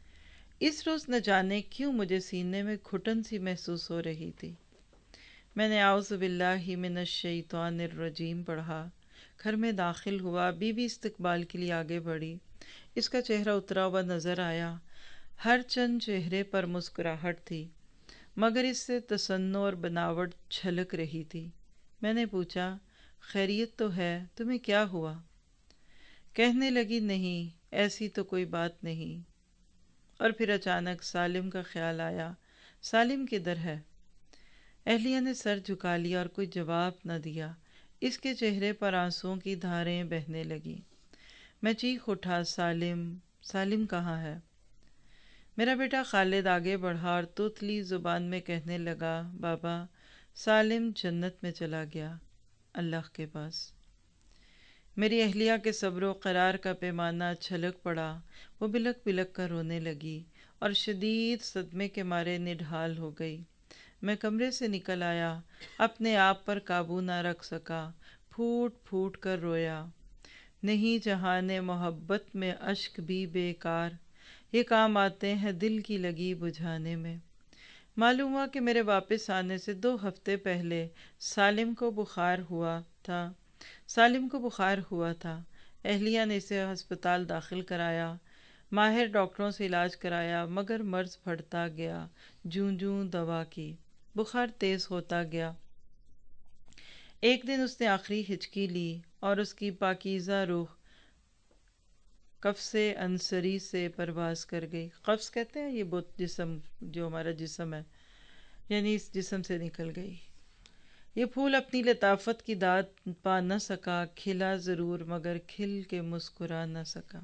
اس روز نہ جانے کیوں مجھے سینے میں گھٹن سی محسوس ہو رہی تھی۔ میں نے اعوذ باللہ من الشیطان الرجیم پڑھا، گھر میں داخل ہوا۔ بی بی استقبال کے لیے آگے بڑھی۔ اس کا چہرہ اترا ہوا نظر آیا۔ ہر چند چہرے پر مسکراہٹ تھی، مگر اس سے تصنع اور بناوٹ جھلک رہی تھی۔ میں نے پوچھا خیریت تو ہے؟ تمہیں کیا ہوا؟ کہنے لگی نہیں، ایسی تو کوئی بات نہیں۔ اور پھر اچانک سالم کا خیال آیا۔ سالم کدھر ہے؟ اہلیہ نے سر جھکا لیا اور کوئی جواب نہ دیا۔ اس کے چہرے پر آنسوؤں کی دھاریں بہنے لگیں۔ میں چیخ اٹھا سالم سالم کہاں ہے؟ میرا بیٹا خالد آگے بڑھا اور توتلی زبان میں کہنے لگا بابا، سالم جنت میں چلا گیا، اللہ کے پاس۔ میری اہلیہ کے صبر و قرار کا پیمانہ چھلک پڑا۔ وہ بلک بلک کر رونے لگی اور شدید صدمے کے مارے نڈھال ہو گئی۔ میں کمرے سے نکل آیا، اپنے آپ پر قابو نہ رکھ سکا، پھوٹ پھوٹ کر رویا۔ نہیں جہانے محبت میں اشک بھی بیکار، یہ کام آتے ہیں دل کی لگی بجھانے میں۔ معلوم ہوا کہ میرے واپس آنے سے دو ہفتے پہلے سالم کو بخار ہوا تھا سالم کو بخار ہوا تھا اہلیہ نے اسے ہسپتال داخل کرایا، ماہر ڈاکٹروں سے علاج کرایا، مگر مرض بڑھتا گیا۔ جوں جوں دوا کی، بخار تیز ہوتا گیا۔ ایک دن اس نے آخری ہچکی لی اور اس کی پاکیزہ روح قفس انصری سے پرواز کر گئی۔ قفس کہتے ہیں یہ بت جسم جو ہمارا جسم ہے، یعنی اس جسم سے نکل گئی۔ یہ پھول اپنی لطافت کی داد پا نہ سکا، کھلا ضرور مگر کھل کے مسکرا نہ سکا۔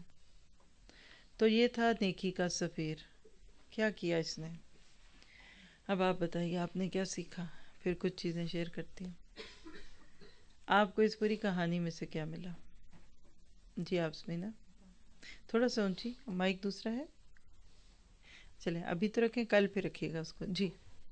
تو یہ تھا نیکی کا سفیر، کیا کیا اس نے۔ اب آپ بتائیے آپ نے کیا سیکھا، پھر کچھ چیزیں شیئر کرتی ہوں۔ آپ کو اس پوری کہانی میں سے کیا ملا؟ جی آپ سمینا تھوڑا سا اونچی، مائک دوسرا ہے، چلیں ابھی تو رکھیں، کل پھر رکھیے گا اس کو۔ جی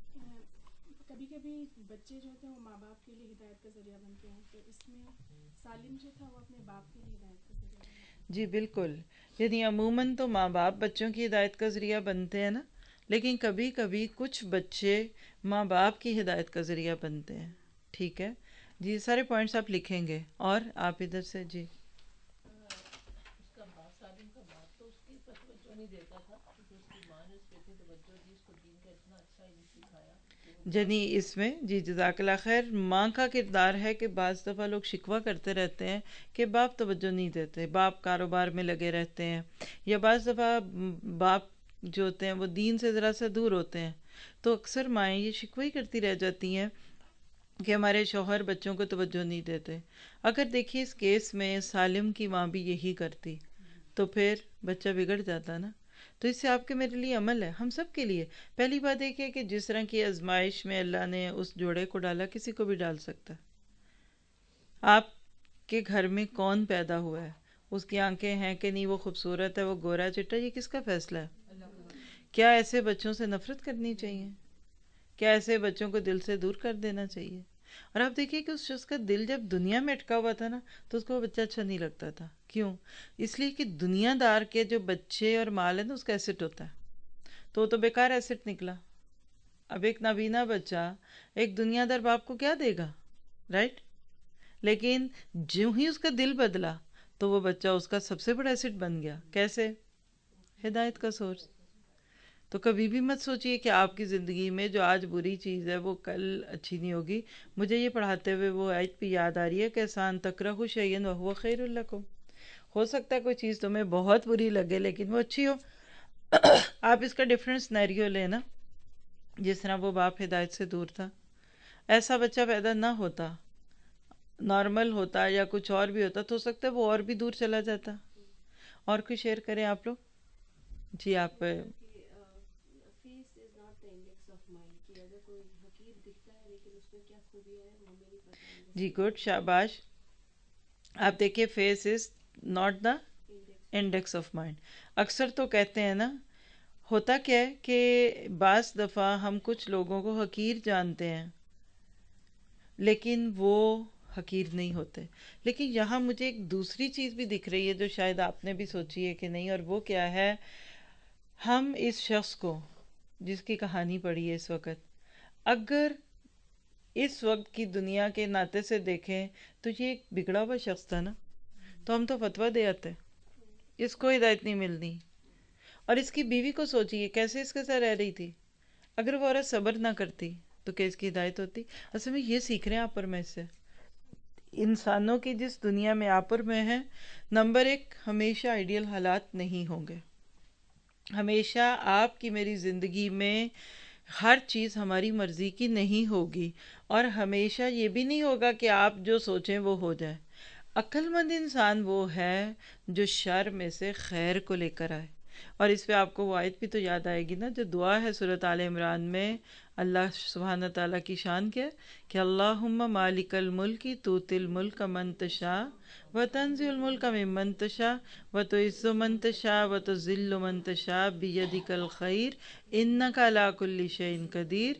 کبھی کبھی بچے جو ہوتے ہیں وہ ماں باپ کے لیے ہدایت کا ذریعہ بنتے ہیں، تو اس میں سالم جو تھا وہ اپنے باپ کے لیے ہدایت کا ذریعہ بنا۔ جی بالکل، یعنی عموماً تو ماں باپ بچوں کی ہدایت کا ذریعہ بنتے ہیں نا، لیکن کبھی کبھی کچھ بچے ماں باپ کی ہدایت کا ذریعہ بنتے ہیں۔ ٹھیک ہے جی، سارے پوائنٹس آپ لکھیں گے۔ اور آپ ادھر سے جی۔ اس کا باپ، سالم کا باپ تو اس کی توجہ نہیں دیتا تھا، کیونکہ اس کی ماں نے اس پہ اتنی توجہ دی، اس کو دین کا اتنا اچھا علم سکھایا۔ یعنی اس میں جی جزاک اللہ خیر، ماں کا کردار ہے کہ بعض دفعہ لوگ شکوہ کرتے رہتے ہیں کہ باپ توجہ نہیں دیتے، باپ کاروبار میں لگے رہتے ہیں، یا بعض دفعہ باپ جو ہوتے ہیں وہ دین سے ذرا سا دور ہوتے ہیں، تو اکثر مائیں یہ شکوہ ہی کرتی رہ جاتی ہیں کہ ہمارے شوہر بچوں کو توجہ نہیں دیتے۔ اگر دیکھیے اس کیس میں سالم کی ماں بھی یہی کرتی تو پھر بچہ بگڑ جاتا نا۔ تو اس سے آپ کے میرے لیے عمل ہے، ہم سب کے لیے۔ پہلی بات دیکھیے کہ جس طرح کی آزمائش میں اللہ نے اس جوڑے کو ڈالا، کسی کو بھی ڈال سکتا ہے۔ آپ کے گھر میں کون پیدا ہوا ہے، اس کی آنکھیں ہیں کہ نہیں، وہ خوبصورت ہے، وہ گورا چٹا، یہ کس کا فیصلہ ہے؟ کیا ایسے بچوں سے نفرت کرنی چاہیے؟ کیا ایسے بچوں کو دل سے دور کر دینا چاہیے؟ اور آپ دیکھیے کہ اس شخص کا دل جب دنیا میں اٹکا ہوا تھا نا، تو اس کو وہ بچہ اچھا نہیں لگتا تھا۔ کیوں؟ اس لیے کہ دنیا دار کے جو بچے اور مال ہے نا، اس کا ایسٹ ہوتا ہے، تو وہ تو بیکار ایسٹ نکلا۔ اب ایک نابینا بچہ ایک دنیا دار باپ کو کیا دے گا، رائٹ؟ لیکن جو ہی اس کا دل بدلا تو وہ بچہ اس کا سب سے بڑا ایسٹ بن گیا۔ کیسے؟ ہدایت کا سورس۔ تو کبھی بھی مت سوچئے کہ آپ کی زندگی میں جو آج بری چیز ہے وہ کل اچھی نہیں ہوگی۔ مجھے یہ پڑھاتے ہوئے وہ آیت بھی یاد آ رہی ہے کہ احسان تکرہوا شیئا وہو خیر لکم، ہو سکتا ہے کوئی چیز تمہیں بہت بری لگے لیکن وہ اچھی ہو۔ آپ اس کا ڈیفرنس سینیریو لیں نا، جس طرح وہ باپ ہدایت سے دور تھا، ایسا بچہ پیدا نہ ہوتا، نارمل ہوتا یا کچھ اور بھی ہوتا، تو ہو سکتا ہے وہ اور بھی دور چلا جاتا۔ اور کوئی شیئر کریں آپ لوگ؟ جی آپ face is not the index of mind, کہ اگر کوئی حقیر دکھتا ہے لیکن اس میں کیا خوبیاں ہیں وہ ہمیں نہیں پتہ۔ جی گڈ، شاباش۔ آپ دیکھیے face is not the index of mind. اکثر تو کہتے ہیں نا، ہوتا کیا ہے کہ بعض دفعہ ہم کچھ لوگوں کو حقیر جانتے ہیں لیکن وہ حقیر نہیں ہوتے۔ لیکن یہاں مجھے ایک دوسری چیز بھی دکھ رہی ہے جو شاید آپ نے بھی سوچی ہے کہ نہیں، اور وہ کیا ہے، ہم اس شخص کو جس کی کہانی پڑھی ہے اس وقت، اگر اس وقت کی دنیا کے ناطے سے دیکھیں تو یہ ایک بگڑا ہوا شخص تھا نا، تو ہم تو فتویٰ دے آتے، اس کو ہدایت نہیں ملنی۔ اور اس کی بیوی کو سوچیے کیسے اس کے ساتھ رہ رہی تھی، اگر وہ عورت صبر نہ کرتی تو کہ اس کی ہدایت ہوتی۔ اصل میں یہ سیکھ رہے ہیں آپ اور میں اس سے، انسانوں کی جس دنیا میں آپ اور میں ہیں، نمبر ایک، ہمیشہ آئیڈیل حالات نہیں ہوں گے۔ ہمیشہ آپ کی میری زندگی میں ہر چیز ہماری مرضی کی نہیں ہوگی، اور ہمیشہ یہ بھی نہیں ہوگا کہ آپ جو سوچیں وہ ہو جائے۔ عقل مند انسان وہ ہے جو شر میں سے خیر کو لے کر آئے۔ اور اس پہ آپ کو وہ آیت بھی تو یاد آئے گی نا جو دعا ہے سورۃ آل عمران میں، اللہ سبحانہ تعالیٰ کی شان کیا ہے کہ اللہم مالک الملک تؤتی الملک من تشاء وتنزع الملک ممن تشاء وتعز من تشاء وتذل من تشاء بیدک الخیر انک علی کل شیء قدیر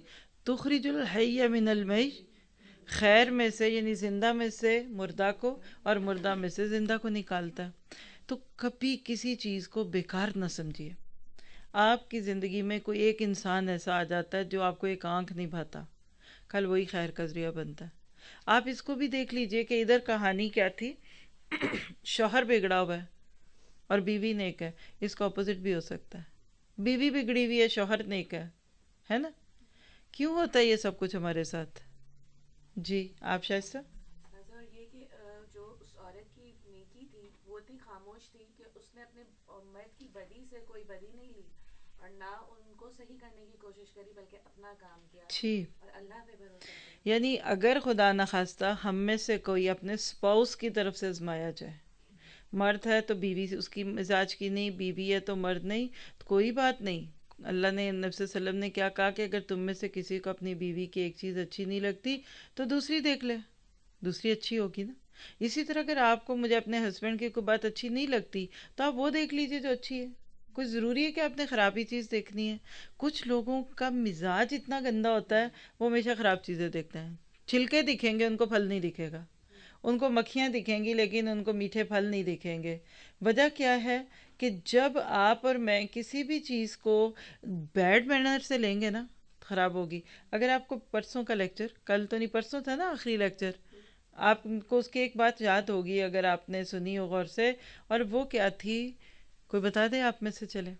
تخرج الحی من المیت، خیر میں سے یعنی زندہ میں سے مردہ کو اور مردہ میں سے زندہ کو نکالتا ہے. تو کبھی کسی چیز کو بیکار نہ سمجھیے. آپ کی زندگی میں کوئی ایک انسان ایسا آ جاتا ہے جو آپ کو ایک آنکھ نہیں بھاتا، کل وہی خیر کا ذریعہ بنتا ہے. آپ اس کو بھی دیکھ لیجئے کہ ادھر کہانی کیا تھی. شوہر بگڑا ہوا ہے اور بیوی نیک ہے، اس کا اپوزٹ بھی ہو سکتا ہے. بیوی بگڑی ہوئی ہے، شوہر نیک ہے، ہے نا؟ کیوں ہوتا ہے یہ سب کچھ ہمارے ساتھ؟ جی آپ شائستہ. اور یہ کہ جو اس عورت کی نیکی تھی وہ اتنی خاموش تھی کہ اس نے اپنے مرد کی بدی سے کوئی بدی نہیں لی اور نہ ان کو صحیح کرنے کی کوشش کری، بلکہ اپنا کام کیا جی، اور اللہ پہ بھروسہ کیا. یعنی اگر خدا نخواستہ ہم میں سے کوئی اپنے اسپاؤس کی طرف سے آزمایا جائے، مرد ہے تو بیوی اس کی مزاج کی نہیں، بیوی ہے تو مرد نہیں، تو کوئی بات نہیں. اللہ نے نبی صلی اللہ علیہ وسلم نے کیا کہا کہ اگر تم میں سے کسی کو اپنی بیوی کی ایک چیز اچھی نہیں لگتی تو دوسری دیکھ لے، دوسری اچھی ہوگی نا. اسی طرح اگر آپ کو مجھے اپنے ہسبینڈ کی کوئی بات اچھی نہیں لگتی تو آپ وہ دیکھ لیجئے جو اچھی ہے. کوئی ضروری ہے کہ آپ نے خرابی چیز دیکھنی ہے؟ کچھ لوگوں کا مزاج اتنا گندا ہوتا ہے، وہ ہمیشہ خراب چیزیں دیکھتے ہیں. چھلکے دکھیں گے ان کو، پھل نہیں دکھے گا. ان کو مکھیاں دکھیں گی لیکن ان کو میٹھے پھل نہیں دکھیں گے. وجہ کیا ہے کہ جب آپ اور میں کسی بھی چیز کو بیڈ مینر سے لیں گے نا، خراب ہوگی. اگر آپ کو پرسوں کا لیکچر، کل تو نہیں پرسوں تھا نا آخری لیکچر، آپ کو اس کی ایک بات یاد ہوگی اگر آپ نے سنی ہو غور سے، اور وہ کیا تھی؟ کوئی بتا دے آپ میں سے. چلے،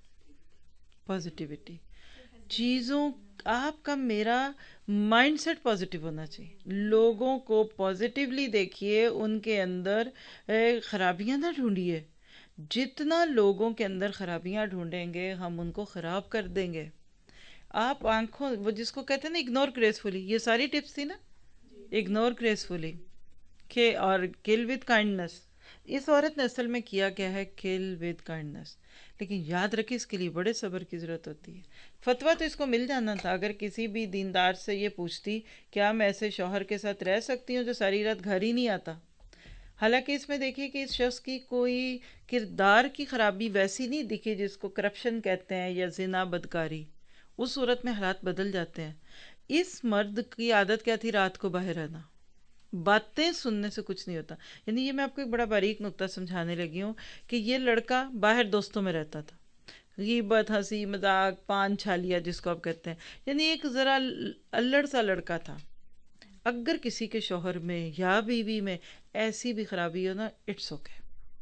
پازیٹیوٹی. چیزوں آپ کا میرا مائنڈ سیٹ پازیٹیو ہونا چاہیے. لوگوں کو پازیٹیولی دیکھیے، ان کے اندر خرابیاں نہ ڈھونڈیے. جتنا لوگوں کے اندر خرابیاں ڈھونڈیں گے ہم ان کو خراب کر دیں گے. آپ آنکھوں، وہ جس کو کہتے ہیں نا اگنور گریسفلی، یہ ساری ٹپس تھی نا، اگنور گریسفلی کہ اور کل وتھ کائنڈنس. اس عورت نے اصل میں کیا کیا ہے؟ کل وتھ کائنڈنس. لیکن یاد رکھیں اس کے لیے بڑے صبر کی ضرورت ہوتی ہے. فتویٰ تو اس کو مل جانا تھا اگر کسی بھی دیندار سے یہ پوچھتی کیا میں ایسے شوہر کے ساتھ رہ سکتی ہوں جو ساری رات گھر ہی نہیں آتا. حالانکہ اس میں دیکھیے کہ اس شخص کی کوئی کردار کی خرابی ویسی نہیں دکھی جس کو کرپشن کہتے ہیں یا زنا، بدکاری. اس صورت میں حالات بدل جاتے ہیں. اس مرد کی عادت کیا تھی؟ رات کو باہر رہنا. باتیں سننے سے کچھ نہیں ہوتا. یعنی یہ میں آپ کو ایک بڑا باریک نقطہ سمجھانے لگی ہوں کہ یہ لڑکا باہر دوستوں میں رہتا تھا، غیبت، ہنسی مذاق، پان چھالیا جس کو آپ کہتے ہیں، یعنی ایک ذرا الڑ سا لڑکا تھا. اگر کسی کے شوہر میں یا بیوی میں ایسی بھی خرابی ہو نا، اٹس اوکے.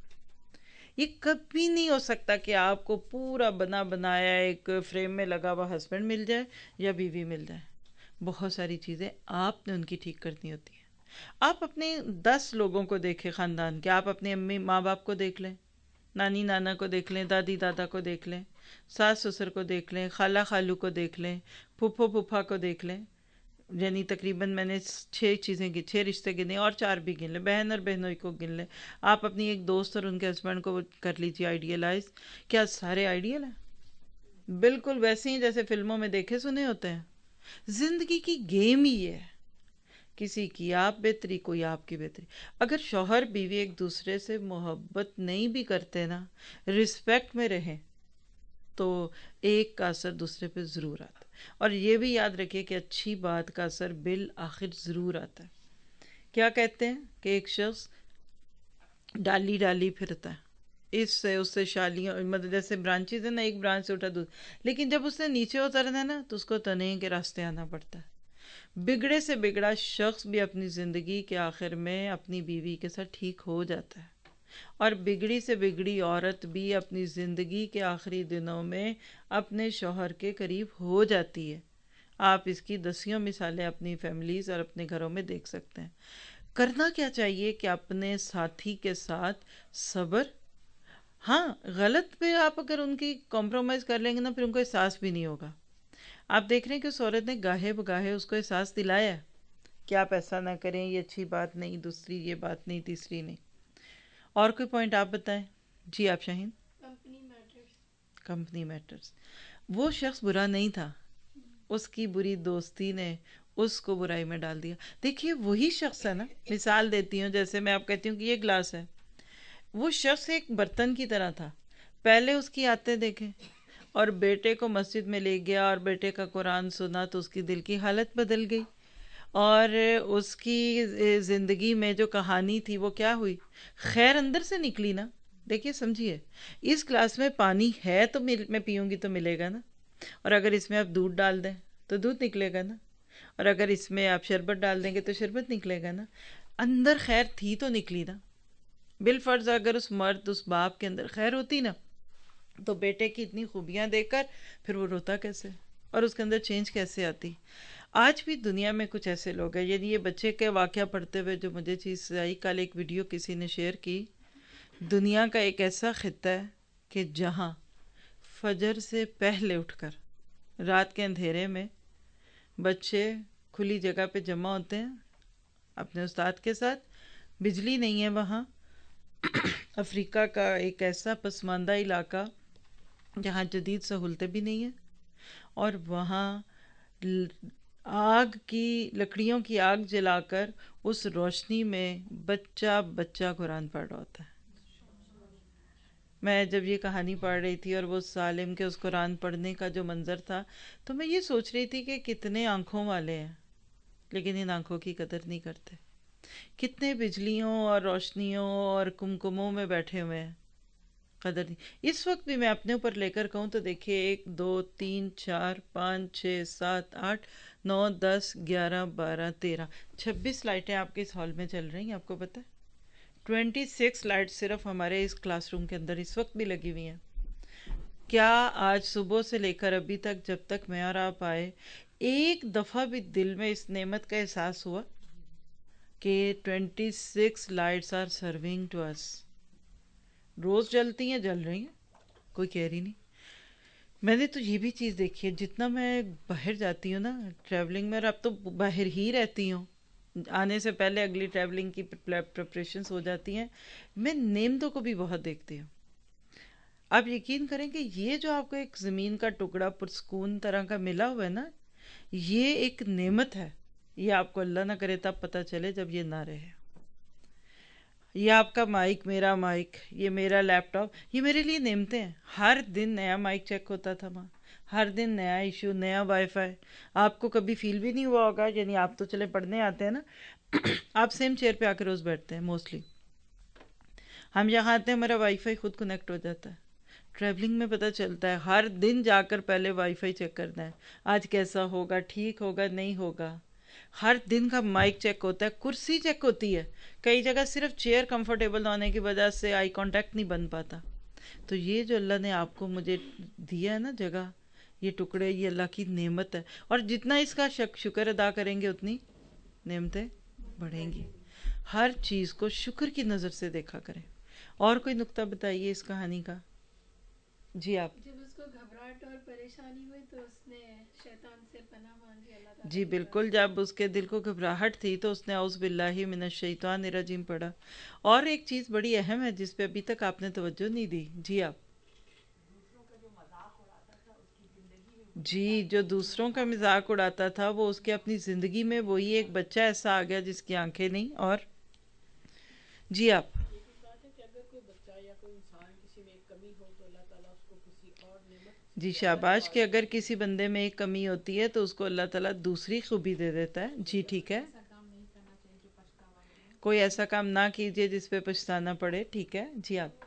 یہ کبھی نہیں ہو سکتا کہ آپ کو پورا بنا بنایا ایک فریم میں لگا ہوا ہسبینڈ مل جائے یا بیوی مل جائے. بہت ساری چیزیں آپ نے ان کی ٹھیک کرنی ہوتی ہیں. آپ اپنے دس لوگوں کو دیکھیں خاندان کے، آپ اپنے امی ماں باپ کو دیکھ لیں، نانی نانا کو دیکھ لیں، دادی دادا کو دیکھ لیں، ساس سسر کو دیکھ لیں، خالہ خالو کو دیکھ لیں، پھپھو پھپھا کو دیکھ لیں. یعنی تقریباً میں نے چھ چیزیں کی، چھ رشتے گنے اور چار بھی گن لیں، بہن اور بہنوئی کو گن لیں. آپ اپنی ایک دوست اور ان کے ہسبینڈ کو کر لیجیے آئیڈیلائز. کیا سارے آئیڈیل ہیں؟ بالکل ویسے ہی جیسے فلموں میں دیکھے سنے ہوتے ہیں. زندگی کی گیم ہی ہے، کسی کی آپ بہتری، کوئی آپ کی بہتری. اگر شوہر بیوی ایک دوسرے سے محبت نہیں بھی کرتے نا، رسپیکٹ میں رہیں، تو ایک کا اثر دوسرے پہ ضرور آتا ہے. اور یہ بھی یاد رکھیے کہ اچھی بات کا اثر بالآخر ضرور آتا ہے. کیا کہتے ہیں کہ ایک شخص ڈالی ڈالی پھرتا ہے، اس سے اس سے شالیاں، مطلب جیسے برانچز ہیں نا، ایک برانچ سے اٹھا دودھ، لیکن جب اس نے نیچے اترنا ہے نا تو اس کو تنے کے راستے آنا پڑتا ہے. بگڑے سے بگڑا شخص بھی اپنی زندگی کے آخر میں اپنی بیوی کے ساتھ ٹھیک ہو جاتا ہے، اور بگڑی سے بگڑی عورت بھی اپنی زندگی کے آخری دنوں میں اپنے شوہر کے قریب ہو جاتی ہے. آپ اس کی دسیوں مثالیں اپنی فیملیز اور اپنے گھروں میں دیکھ سکتے ہیں. کرنا کیا چاہیے کہ اپنے ساتھی کے ساتھ صبر. ہاں، غلط پہ آپ اگر ان کی کمپرومائز کر لیں گے نا، پھر ان کو احساس بھی نہیں ہوگا. آپ دیکھ رہے ہیں کہ اس عورت نے گاہے بگاہے اس کو احساس دلایا کہ آپ ایسا نہ کریں، یہ اچھی بات نہیں، دوسری یہ بات نہیں، تیسری نہیں. اور کوئی پوائنٹ آپ بتائیں. جی آپ Shaheen. Company matters. Company matters. وہ شخص برا نہیں تھا، اس کی بری دوستی نے اس کو برائی میں ڈال دیا. دیکھیے وہی شخص ہے نا، مثال دیتی ہوں، جیسے میں آپ کہتی ہوں کہ یہ گلاس ہے، وہ شخص ایک برتن کی طرح تھا. پہلے اس کی عادتیں دیکھیں، اور بیٹے کو مسجد میں لے گیا اور بیٹے کا قرآن سنا تو اس کی دل کی حالت بدل گئی، اور اس کی زندگی میں جو کہانی تھی وہ کیا ہوئی، خیر اندر سے نکلی نا. دیکھیے سمجھیے، اس گلاس میں پانی ہے تو میں پیوں گی تو ملے گا نا، اور اگر اس میں آپ دودھ ڈال دیں تو دودھ نکلے گا نا، اور اگر اس میں آپ شربت ڈال دیں گے تو شربت نکلے گا نا. اندر خیر تھی تو نکلی نا. بالفرض اگر اس مرد اس باپ کے اندر خیر ہوتی نا تو بیٹے کی اتنی خوبیاں دیکھ کر پھر وہ روتا کیسے اور اس کے اندر چینج کیسے آتی. آج بھی دنیا میں کچھ ایسے لوگ ہیں، یعنی یہ بچے کے واقعہ پڑھتے ہوئے جو مجھے چیز آئی، کل ایک ویڈیو کسی نے شیئر کی، دنیا کا ایک ایسا خطہ ہے کہ جہاں فجر سے پہلے اٹھ کر رات کے اندھیرے میں بچے کھلی جگہ پہ جمع ہوتے ہیں اپنے استاد کے ساتھ. بجلی نہیں ہے وہاں. افریقہ کا ایک ایسا پسماندہ علاقہ جہاں جدید سہولتیں بھی نہیں ہیں، اور وہاں آگ کی لکڑیوں کی آگ جلا کر اس روشنی میں بچہ بچہ قرآن پڑھ رہا ہوتا ہے. میں جب یہ کہانی پڑھ رہی تھی اور وہ سالم کے اس قرآن پڑھنے کا جو منظر تھا تو میں یہ سوچ رہی تھی کہ کتنے آنکھوں والے ہیں لیکن ان آنکھوں کی قدر نہیں کرتے، کتنے بجلیوں اور روشنیوں اور کمکموں میں بیٹھے ہوئے ہیں، قدر نہیں. اس وقت بھی میں اپنے اوپر لے کر کہوں تو دیکھیے ایک دو تین چار پانچ چھ سات آٹھ نو دس گیارہ بارہ تیرہ چھبیس لائٹیں آپ کے اس ہال میں چل رہی ہیں. آپ کو پتہ ہے ٹوینٹی سکس لائٹ صرف ہمارے اس کلاس روم کے اندر اس وقت بھی لگی ہوئی ہیں. کیا آج صبح سے لے کر ابھی تک جب تک میں اور آپ آئے ایک دفعہ بھی دل میں اس نعمت کا احساس ہوا کہ twenty six lights are serving to us? روز جلتی ہیں، جل رہی ہیں، کوئی کہہ رہی نہیں. میں نے تو یہ بھی چیز دیکھی ہے، جتنا میں باہر جاتی ہوں نا ٹریولنگ میں، اور اب تو باہر ہی رہتی ہوں، آنے سے پہلے اگلی ٹریولنگ کی پریپریشنز ہو جاتی ہیں، میں نعمتوں کو بھی بہت دیکھتی ہوں. آپ یقین کریں کہ یہ جو آپ کو ایک زمین کا ٹکڑا پرسکون طرح کا ملا ہوا ہے نا، یہ ایک نعمت ہے. یہ آپ کو اللہ نہ کرے تب پتہ چلے جب یہ نہ رہے. یہ آپ کا مائک، میرا مائک، یہ میرا لیپ ٹاپ، یہ میرے لیے نعمتیں ہیں. ہر دن نیا مائک چیک ہوتا تھا وہاں، ہر دن نیا ایشو، نیا وائی فائی. آپ کو کبھی فیل بھی نہیں ہوا ہوگا، یعنی آپ تو چلے پڑھنے آتے ہیں نا، آپ سیم چیئر پہ آ کے روز بیٹھتے ہیں موسٹلی. ہم یہاں آتے ہیں ہمارا وائی فائی خود کنیکٹ ہو جاتا ہے. ٹریولنگ میں پتہ چلتا ہے ہر دن جا کر پہلے وائی فائی چیک کرنا ہے، آج کیسا ہوگا، ٹھیک ہوگا نہیں ہوگا. ہر دن کا مائک چیک ہوتا ہے، کرسی چیک ہوتی ہے. کئی جگہ صرف چیئر کمفرٹیبل نہ ہونے کی وجہ سے آئی کانٹیکٹ نہیں بن پاتا. تو یہ جو اللہ نے آپ کو مجھے دیا ہے نا جگہ، یہ ٹکڑے، یہ اللہ کی نعمت ہے. اور جتنا اس کا شکر ادا کریں گے اتنی نعمتیں بڑھیں گی. ہر چیز کو شکر کی نظر سے دیکھا کریں. اور کوئی نقطہ بتائیے اس کہانی کا. جی آپ. جب اس کو گھبراہٹ اور پریشانی ہوئی تو اس نے شیطان سے پناہ مانگی اللہ تعالیٰ. جی بالکل، جب اس کے دل کو گھبراہٹ تھی تو اس نے اعوذ باللہ من الشیطان الرجیم پڑھا. اور ایک چیز بڑی اہم ہے جس پہ ابھی تک آپ نے توجہ نہیں دی. جی آپ. جی، جو دوسروں کا مذاق اڑاتا تھا وہ اس کے اپنی زندگی میں وہی ایک بچہ ایسا آ گیا جس کی آنکھیں نہیں. اور جی آپ. یہ بھی بات ہے کہ اگر کوئی بچہ یا کوئی انسان کسی میں ایک کمی ہو تو اللہ تعالیٰ اس کو کسی اور نعمت. جی شاباش، کہ اگر کسی بندے میں ایک کمی ہوتی ہے تو اس کو اللہ تعالیٰ دوسری خوبی دے دیتا ہے. جی ٹھیک ہے. کوئی ایسا کام نہ کیجیے جس پہ پچھتانا پڑے. ٹھیک ہے. جی آپ.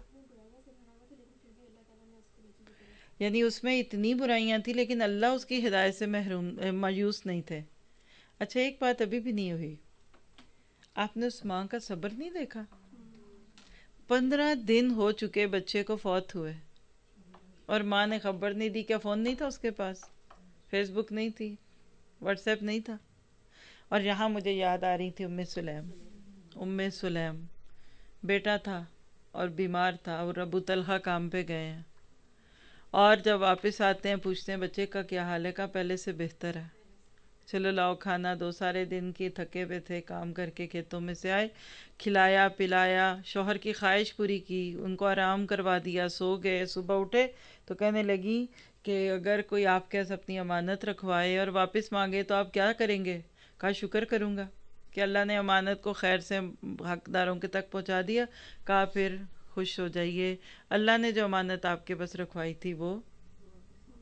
یعنی اس میں اتنی برائیاں تھیں لیکن اللہ اس کی ہدایت سے محروم مایوس نہیں تھے. اچھا ایک بات ابھی بھی نہیں ہوئی، آپ نے اس ماں کا صبر نہیں دیکھا. پندرہ دن ہو چکے بچے کو فوت ہوئے اور ماں نے خبر نہیں دی. کیا فون نہیں تھا اس کے پاس؟ فیس بک نہیں تھی؟ واٹس ایپ نہیں تھا؟ اور یہاں مجھے یاد آ رہی تھی ام سلیم. ام سلیم بیٹا تھا اور بیمار تھا اور ابو طلحہ کام پہ گئے ہیں، اور جب واپس آتے ہیں پوچھتے ہیں بچے کا کیا حال ہے، کا پہلے سے بہتر ہے، چلو لاؤ کھانا دو. سارے دن کی تھکے ہوئے تھے، کام کر کے کھیتوں میں سے آئے، کھلایا پلایا، شوہر کی خواہش پوری کی، ان کو آرام کروا دیا، سو گئے. صبح اٹھے تو کہنے لگی کہ اگر کوئی آپ کے ساتھ اپنی امانت رکھوائے اور واپس مانگے تو آپ کیا کریں گے؟ کہا شکر کروں گا کہ اللہ نے امانت کو خیر سے حقداروں کے تک پہنچا دیا. کہا پھر خوش ہو جائیے، اللہ نے جو امانت آپ کے پاس رکھوائی تھی وہ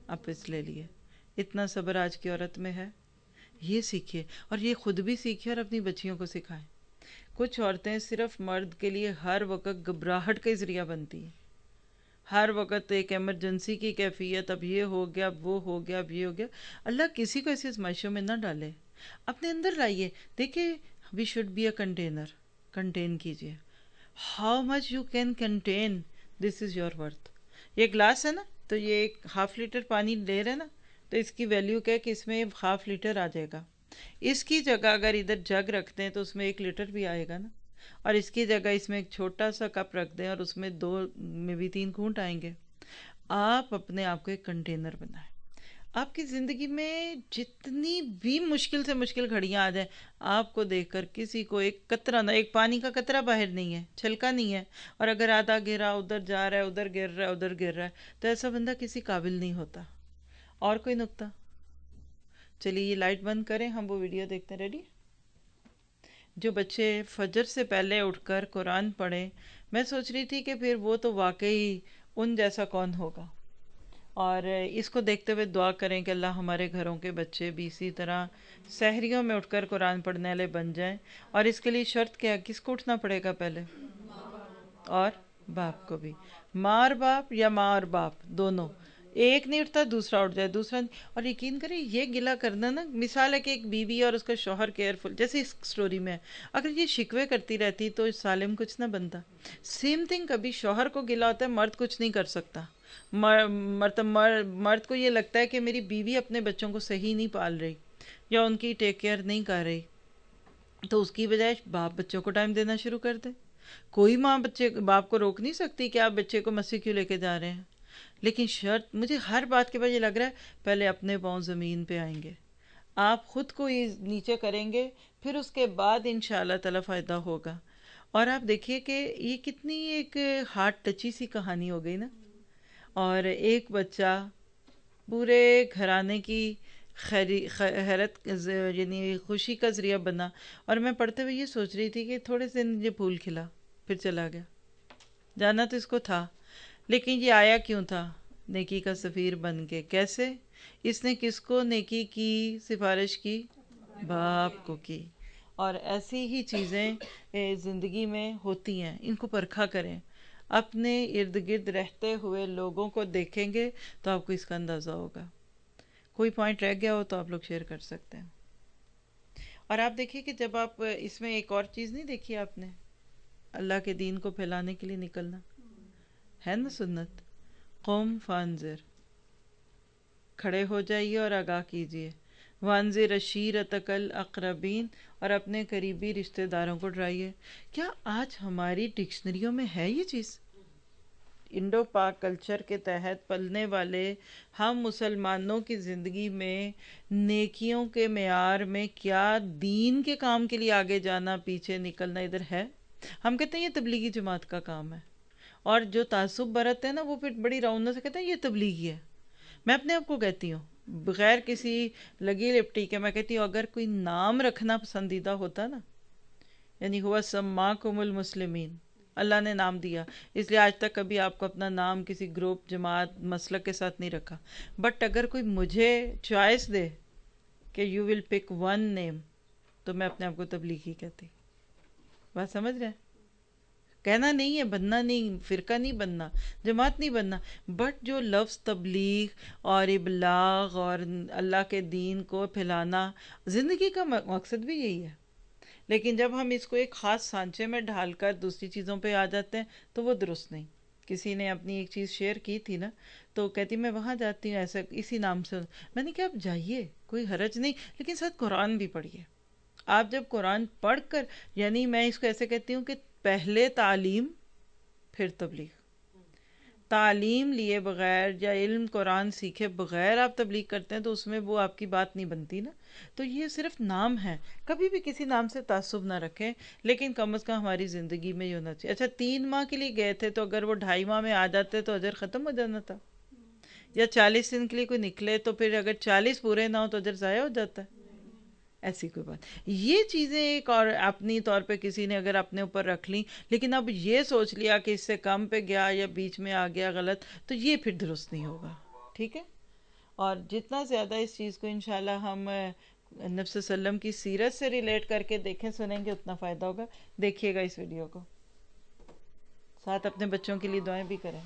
واپس لے لیے. اتنا صبر آج کی عورت میں ہے. یہ سیکھیے اور یہ خود بھی سیکھیے اور اپنی بچیوں کو سکھائیں. کچھ عورتیں صرف مرد کے لیے ہر وقت گھبراہٹ کا ذریعہ بنتی ہیں. ہر وقت ایک ایمرجنسی کی کیفیت، اب یہ ہو گیا، اب وہ ہو گیا، اب یہ ہو گیا. اللہ کسی کو ایسی آزمائشوں میں نہ ڈالے. اپنے اندر لائیے. دیکھیے we should be a container. Contain کیجیے. How much you can contain, this is your worth. یہ گلاس ہے نا، تو یہ ایک ہاف لیٹر پانی لے رہے نا، تو اس کی ویلیو کیا ہے کہ اس میں ہاف لیٹر آ جائے گا. اس کی جگہ اگر ادھر جگ رکھتے ہیں تو اس میں ایک لیٹر بھی آئے گا نا. اور اس کی جگہ اس میں ایک چھوٹا سا کپ رکھ دیں اور اس میں دو میں بھی تین گھونٹ آئیں گے. آپ اپنے آپ کو ایک کنٹینر بنائیں. آپ کی زندگی میں جتنی بھی مشکل سے مشکل گھڑیاں آ جائیں، آپ کو دیکھ کر کسی کو ایک قطرہ نہ، ایک پانی کا قطرہ باہر نہیں ہے، چھلکا نہیں ہے، اور اگر آدھا گرا ادھر جا رہا ہے، ادھر گر رہا ہے، ادھر گر رہا ہے، تو ایسا بندہ کسی قابل نہیں ہوتا. اور کوئی نقطہ؟ چلیے یہ لائٹ بند کریں، ہم وہ ویڈیو دیکھتے ہیں. ریڈی؟ جو بچے فجر سے پہلے اٹھ کر قرآن پڑھیں، میں سوچ رہی تھی کہ پھر وہ تو واقعی ان جیسا کون ہوگا. اور اس کو دیکھتے ہوئے دعا کریں کہ اللہ ہمارے گھروں کے بچے بھی اسی طرح سحریوں میں اٹھ کر قرآن پڑھنے والے بن جائیں. اور اس کے لیے شرط کیا ہے؟ کس کو اٹھنا پڑے گا پہلے؟ اور باپ کو بھی. ماں اور باپ یا ماں اور باپ دونوں. ایک نہیں اٹھتا دوسرا اٹھ جائے، دوسرا نہیں. اور یقین کریں یہ گلا کرنا نا، مثال ہے کہ ایک بیوی اور اس کا شوہر کیئرفل، جیسے اس سٹوری میں ہے، اگر یہ شکوے کرتی رہتی تو سالم کچھ نہ بنتا. سیم تھنگ کبھی شوہر کو گلا ہوتا ہے، مرد کچھ نہیں کر سکتا. مرد مرد کو یہ لگتا ہے کہ میری بیوی اپنے بچوں کو صحیح نہیں پال رہی یا ان کی ٹیک کیئر نہیں کر رہی، تو اس کی بجائے باپ بچوں کو ٹائم دینا شروع کر دے. کوئی ماں بچے باپ کو روک نہیں سکتی کہ آپ بچے کو مسجد کیوں لے کے جا رہے ہیں. لیکن شرط، مجھے ہر بات کے بعد یہ لگ رہا ہے پہلے اپنے پاؤں زمین پہ آئیں گے، آپ خود کو نیچے کریں گے، پھر اس کے بعد انشاءاللہ تعالی فائدہ ہوگا. اور آپ دیکھیے کہ یہ کتنی ایک ہارٹ ٹچی سی کہانی ہو گئی نا. اور ایک بچہ پورے گھرانے کی حیرت یعنی خوشی کا ذریعہ بنا. اور میں پڑھتے ہوئے یہ سوچ رہی تھی کہ تھوڑے سے یہ پھول کھلا پھر چلا گیا. جانا تو اس کو تھا، لیکن یہ آیا کیوں تھا؟ نیکی کا سفیر بن کے. کیسے؟ اس نے کس کو نیکی کی سفارش کی؟ باپ کو کی. اور ایسی ہی چیزیں زندگی میں ہوتی ہیں، ان کو پرکھا کریں. اپنے ارد گرد رہتے ہوئے لوگوں کو دیکھیں گے تو آپ کو اس کا اندازہ ہوگا. کوئی پوائنٹ رہ گیا ہو تو آپ لوگ شیئر کر سکتے ہیں. اور آپ دیکھیے کہ جب آپ اس میں ایک اور چیز نہیں دیکھی آپ نے، اللہ کے دین کو پھیلانے کے لیے نکلنا ہے نا سنت. قوم فانذر، کھڑے ہو جائیے اور آگاہ کیجیے. وانذر عشیرتک الاقربین، اور اپنے قریبی رشتہ داروں کو ڈرائیے. کیا آج ہماری ڈکشنریوں میں ہے یہ چیز؟ انڈو پاک کلچر کے تحت پلنے والے ہم مسلمانوں کی زندگی میں نیکیوں کے معیار میں کیا دین کے کام کے لیے آگے جانا، پیچھے نکلنا ادھر ہے؟ ہم کہتے ہیں یہ تبلیغی جماعت کا کام ہے، اور جو تعصب برتتے ہیں نا وہ پھر بڑی رونق سے کہتے ہیں یہ تبلیغی ہے. میں اپنے آپ کو کہتی ہوں بغیر کسی لگی لپٹی کے، میں کہتی ہوں اگر کوئی نام رکھنا پسندیدہ ہوتا نا، یعنی ہوا سماکم المسلمین، اللہ نے نام دیا، اس لیے آج تک کبھی آپ کو اپنا نام کسی گروپ، جماعت، مسلک کے ساتھ نہیں رکھا. بٹ اگر کوئی مجھے چوائس دے کہ you will pick one name, تو میں اپنے آپ کو تبلیغی کہتی. بات سمجھ رہے ہیں؟ کہنا نہیں ہے، بننا نہیں، فرقہ نہیں بننا، جماعت نہیں بننا، بٹ جو لفظ تبلیغ اور ابلاغ اور اللہ کے دین کو پھیلانا، زندگی کا مقصد بھی یہی ہے. لیکن جب ہم اس کو ایک خاص سانچے میں ڈھال کر دوسری چیزوں پہ آ جاتے ہیں تو وہ درست نہیں. کسی نے اپنی ایک چیز شیئر کی تھی نا، تو کہتی میں وہاں جاتی ہوں ایسے اسی نام سے. میں نے کہا آپ جائیے، کوئی حرج نہیں، لیکن ساتھ قرآن بھی پڑھیے. آپ جب قرآن پڑھ کر، یعنی میں اس کو ایسے کہتی ہوں کہ پہلے تعلیم پھر تبلیغ. تعلیم لیے بغیر یا علم قرآن سیکھے بغیر آپ تبلیغ کرتے ہیں تو اس میں وہ آپ کی بات نہیں بنتی نا. تو یہ صرف نام ہے، کبھی بھی کسی نام سے تعصب نہ رکھیں، لیکن کم از کم ہماری زندگی میں یہ ہونا چاہیے. اچھا تین ماہ کے لیے گئے تھے تو اگر وہ ڈھائی ماہ میں آ جاتے تو اجر ختم ہو جانا تھا. یا چالیس دن کے لیے کوئی نکلے تو پھر اگر چالیس پورے نہ ہو تو اجر ضائع ہو جاتا ہے. ایسی کوئی بات. یہ چیزیں ایک اور اپنی طور پہ کسی نے اگر اپنے اوپر رکھ لیں، لیکن اب یہ سوچ لیا کہ اس سے کم پہ گیا یا بیچ میں آ گیا غلط، تو یہ پھر درست نہیں ہوگا. ٹھیک ہے؟ اور جتنا زیادہ اس چیز کو انشاءاللہ ہم نبی صلی اللہ علیہ وسلم کی سیرت سے ریلیٹ کر کے دیکھیں سنیں گے اتنا فائدہ ہوگا. دیکھیے گا اس ویڈیو کو، ساتھ اپنے بچوں کے لیے دعائیں بھی کریں.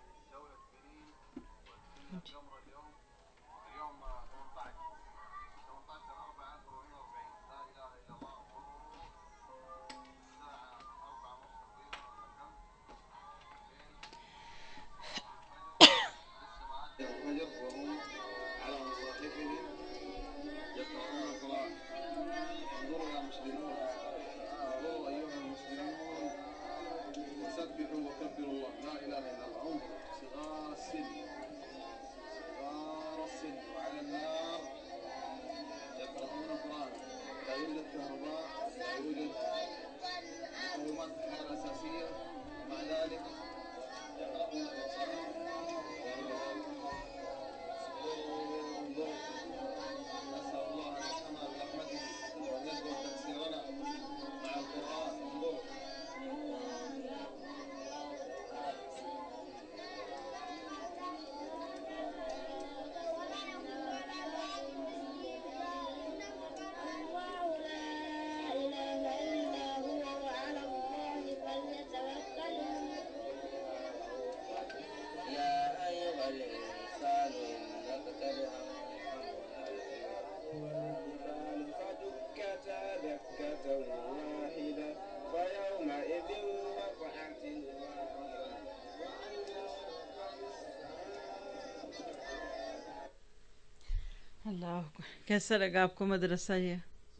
اللہ اکبر. کیسا لگا آپ کو مدرسہ یہ؟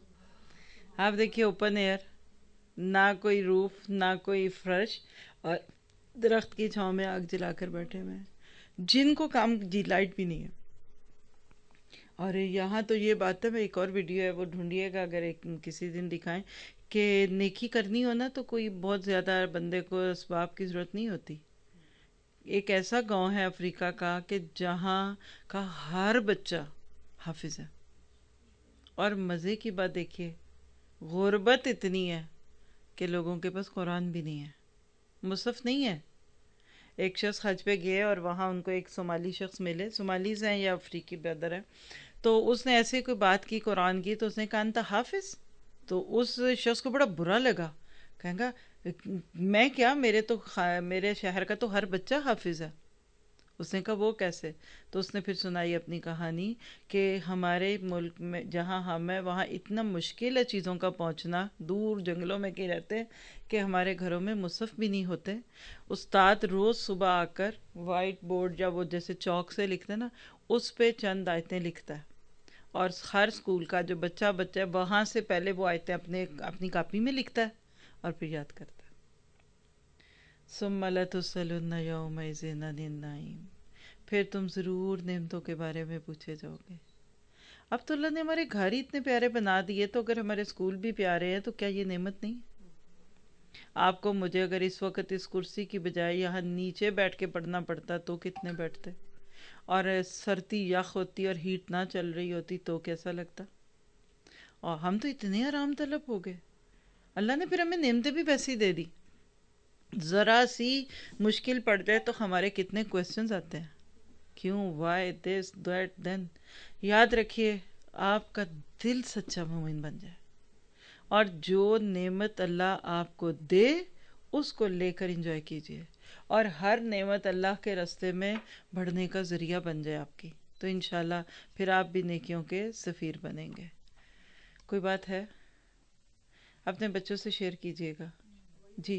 آپ دیکھیے اوپن ایئر، نہ کوئی روف نہ کوئی فرش، اور درخت کی چھاؤں میں آگ جلا کر بیٹھے ہوئے ہیں جن کو کام جی لائٹ بھی نہیں ہے. اور یہاں تو یہ بات ہے، میں ایک اور ویڈیو ہے وہ ڈھونڈیے گا اگر ایک کسی دن دکھائیں کہ نیکی کرنی ہو نا تو کوئی بہت زیادہ بندے کو اسباب کی ضرورت نہیں ہوتی. ایک ایسا گاؤں ہے افریقہ کا کہ جہاں کا ہر بچہ حافظ ہے. اور مزے کی بات دیکھیے، غربت اتنی ہے کہ لوگوں کے پاس قرآن بھی نہیں ہے، مصحف نہیں ہے. ایک شخص حج پہ گئے اور وہاں ان کو ایک صومالی شخص ملے، صومالیز ہیں یا افریقی بردر ہیں، تو اس نے ایسے کوئی بات کی قرآن کی، تو اس نے کہا انت حافظ. تو اس شخص کو بڑا برا لگا، کہیں گا میں کیا، میرے تو میرے شہر کا تو ہر بچہ حافظ ہے. اس نے کہا وہ کیسے؟ تو اس نے پھر سنائی اپنی کہانی کہ ہمارے ملک میں جہاں ہم ہیں وہاں اتنا مشکل ہے چیزوں کا پہنچنا، دور جنگلوں میں کے رہتے ہیں کہ ہمارے گھروں میں مصحف بھی نہیں ہوتے. استاد روز صبح آ کر وائٹ بورڈ یا وہ جیسے چاک سے لکھتے ہیں نا، اس پہ چند آیتیں لکھتا ہے، اور ہر اسکول کا جو بچہ بچہ ہے وہاں سے پہلے وہ آیتیں اپنے اپنی کاپی میں لکھتا ہے اور پھر یاد کرتا ہے. ثم لتسألن یومئذ عن النعیم، پھر تم ضرور نعمتوں کے بارے میں پوچھے جاؤ گے. اب تو اللہ نے ہمارے گھر ہی اتنے پیارے بنا دیے، تو اگر ہمارے اسکول بھی پیارے ہیں تو کیا یہ نعمت نہیں؟ آپ کو مجھے اگر اس وقت اس کرسی کی بجائے یہاں نیچے بیٹھ کے پڑھنا پڑتا تو کتنے بیٹھتے، اور سردی یخ ہوتی اور ہیٹ نہ چل رہی ہوتی تو کیسا لگتا. اور ہم تو اتنے آرام طلب ہو گئے، اللہ نے پھر ہمیں نعمتیں بھی ویسی دے دی. ذرا سی مشکل پڑ جائے تو ہمارے کتنے کویسچنز آتے ہیں، کیوں، وائی، دس دیٹ دین. یاد رکھیے آپ کا دل سچا مومن بن جائے، اور جو نعمت اللہ آپ کو دے اس کو لے کر انجوائے کیجئے، اور ہر نعمت اللہ کے راستے میں بڑھنے کا ذریعہ بن جائے آپ کی، تو انشاءاللہ پھر آپ بھی نیکیوں کے سفیر بنیں گے. کوئی بات ہے؟ اپنے بچوں سے شیئر کیجئے گا. جی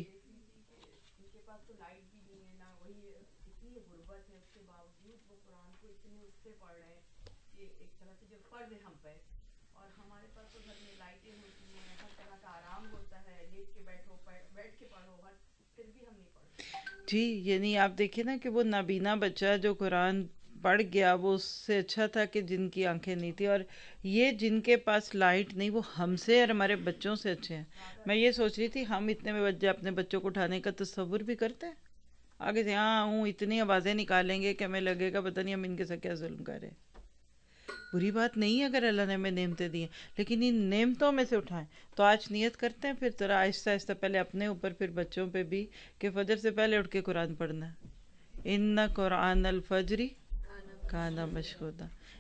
جی، یعنی آپ دیکھیں نا کہ وہ نابینا بچہ جو قرآن پڑھ گیا وہ اس سے اچھا تھا کہ جن کی آنکھیں نہیں تھی، اور یہ جن کے پاس لائٹ نہیں وہ ہم سے اور ہمارے بچوں سے اچھے ہیں. میں یہ سوچ رہی تھی ہم اتنے میں بچے اپنے بچوں کو اٹھانے کا تصور بھی کرتے ہیں، آگے سے ہاں ہوں اتنی آوازیں نکالیں گے کہ ہمیں لگے گا پتہ نہیں ہم ان کے ساتھ کیا ظلم کر رہے ہیں. بری بات نہیں ہے اگر اللہ نے ہمیں نعمتیں دی ہیں، لیکن ان نعمتوں میں سے اٹھائیں. تو آج نیت کرتے ہیں پھر ذرا آہستہ آہستہ، پہلے اپنے اوپر پھر بچوں پہ بھی، کہ فجر سے پہلے اٹھ کے قرآن پڑھنا ہے. ان قرآن الفجر کان مشہودا.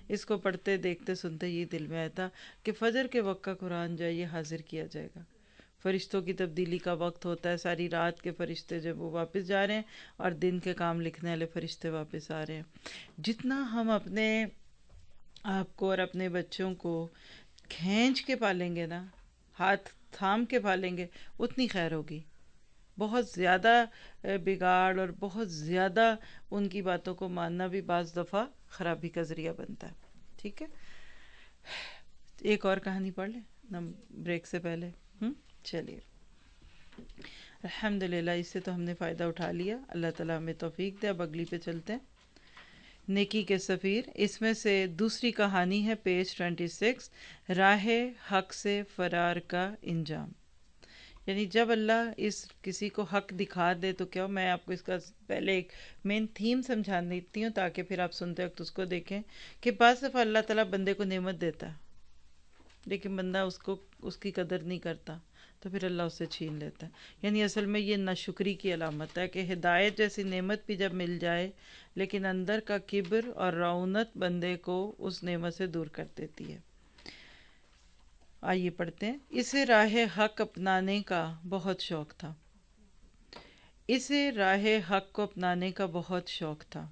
اس کو پڑھتے دیکھتے سنتے یہ دل میں آیا تھا کہ فجر کے وقت کا قرآن جو ہے یہ حاضر کیا جائے گا. فرشتوں کی تبدیلی کا وقت ہوتا ہے، ساری رات کے فرشتے جب وہ واپس جا رہے ہیں اور دن کے کام لکھنے والے فرشتے واپس آ رہے ہیں. جتنا ہم اپنے آپ کو اور اپنے بچوں کو کھینچ کے پالیں گے نا، ہاتھ تھام کے پالیں گے، اتنی خیر ہوگی. بہت زیادہ بگاڑ اور بہت زیادہ ان کی باتوں کو ماننا بھی بعض دفعہ خرابی کا ذریعہ بنتا ہے. ٹھیک ہے، ایک اور کہانی پڑھ لیں نا بریک سے پہلے. ہم چلیے، الحمدللہ اس سے تو ہم نے فائدہ اٹھا لیا. اللہ تعالیٰ ہمیں توفیق دے. اب اگلی پہ چلتے ہیں. نیکی کے سفیر، اس میں سے دوسری کہانی ہے پیج ٹوینٹی سکس، راہ حق سے فرار کا انجام. یعنی جب اللہ اس کسی کو حق دکھا دے تو کیا، میں آپ کو اس کا پہلے ایک مین تھیم سمجھا دیتی ہوں تاکہ پھر آپ سنتے وقت اس کو دیکھیں کہ بعض دفعہ اللہ تعالیٰ بندے کو نعمت دیتا ہے لیکن بندہ اس کو اس کی قدر نہیں کرتا تو پھر اللہ اسے چھین لیتا ہے. یعنی اصل میں یہ ناشکری کی علامت ہے کہ ہدایت جیسی نعمت بھی جب مل جائے لیکن اندر کا کبر اور رعونت بندے کو اس نعمت سے دور کر دیتی ہے. آئیے پڑھتے ہیں. اسے راہ حق اپنانے کا بہت شوق تھا. اسے راہ حق کو اپنانے کا بہت شوق تھا.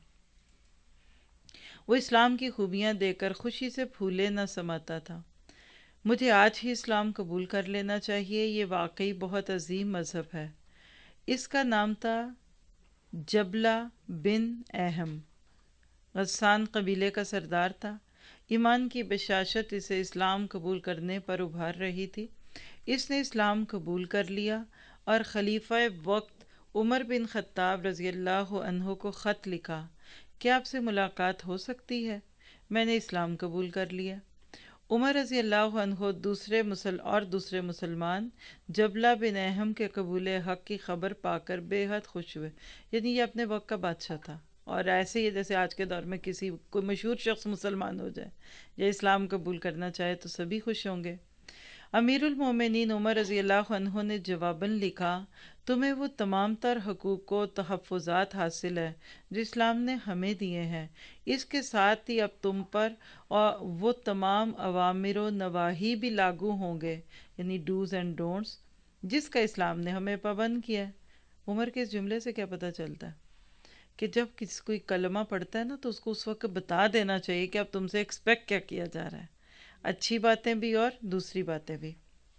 وہ اسلام کی خوبیاں دے کر خوشی سے پھولے نہ سماتا تھا. مجھے آج ہی اسلام قبول کر لینا چاہیے، یہ واقعی بہت عظیم مذہب ہے. اس کا نام تھا جبلہ بن اہم، غسان قبیلے کا سردار تھا. ایمان کی بشاشت اسے اسلام قبول کرنے پر ابھار رہی تھی. اس نے اسلام قبول کر لیا اور خلیفہ وقت عمر بن خطاب رضی اللہ عنہ کو خط لکھا کہ آپ سے ملاقات ہو سکتی ہے، میں نے اسلام قبول کر لیا. عمر رضی اللہ عنہ دوسرے مسل اور دوسرے مسلمان جبلہ بن اہم کے قبول حق کی خبر پا کر بے حد خوش ہوئے. یعنی یہ اپنے وقت کا بادشاہ تھا، اور ایسے ہی جیسے آج کے دور میں کسی کوئی مشہور شخص مسلمان ہو جائے یا اسلام قبول کرنا چاہے تو سبھی خوش ہوں گے. امیر المومنین عمر رضی اللہ عنہ نے جواباً لکھا، تمہیں وہ تمام تر حقوق و تحفظات حاصل ہے جو اسلام نے ہمیں دیے ہیں. اس کے ساتھ ہی اب تم پر وہ تمام اوامر و نواہی بھی لاگو ہوں گے، یعنی ڈوز اینڈ ڈونٹس، جس کا اسلام نے ہمیں پابند کیا ہے. عمر کے اس جملے سے کیا پتہ چلتا ہے کہ جب کسی کوئی کلمہ پڑھتا ہے نا تو اس کو اس وقت بتا دینا چاہیے کہ اب تم سے ایکسپیکٹ کیا کیا جا رہا ہے، اچھی باتیں بھی اور دوسری باتیں بھی.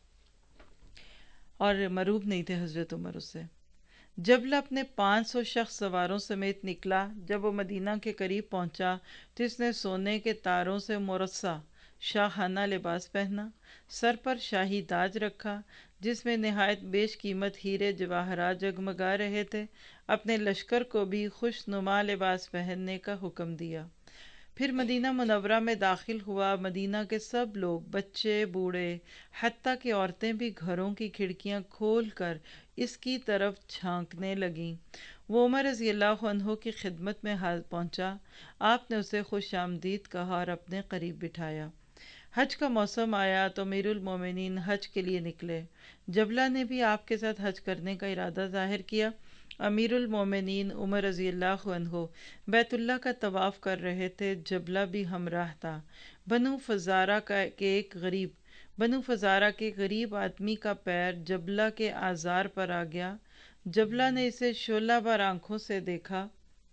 اور مروب نہیں تھے حضرت عمر اس سے. جبلہ اپنے پانچ سو شخص سواروں سمیت نکلا. جب وہ مدینہ کے قریب پہنچا تو اس نے سونے کے تاروں سے مرصع شاہانہ لباس پہنا، سر پر شاہی تاج رکھا جس میں نہایت بیش قیمت ہیرے جواہرات جگمگا رہے تھے. اپنے لشکر کو بھی خوش نما لباس پہننے کا حکم دیا. پھر مدینہ منورہ میں داخل ہوا. مدینہ کے سب لوگ، بچے بوڑھے، حتیٰ کہ عورتیں بھی گھروں کی کھڑکیاں کھول کر اس کی طرف جھانکنے لگیں. وہ عمر رضی اللہ عنہ کی خدمت میں پہنچا. آپ نے اسے خوش آمدید کہا اور اپنے قریب بٹھایا. حج کا موسم آیا تو امیر المومنین حج کے لیے نکلے. جبلہ نے بھی آپ کے ساتھ حج کرنے کا ارادہ ظاہر کیا. امیر المومنین عمر رضی اللہ عنہ بیت اللہ کا طواف کر رہے تھے. جبلہ بھی ہمراہ تھا. بنو فزارہ کا کے ایک غریب بنو فزارہ کے غریب آدمی کا پیر جبلہ کے آزار پر آ گیا. جبلہ نے اسے شعلہ بار آنکھوں سے دیکھا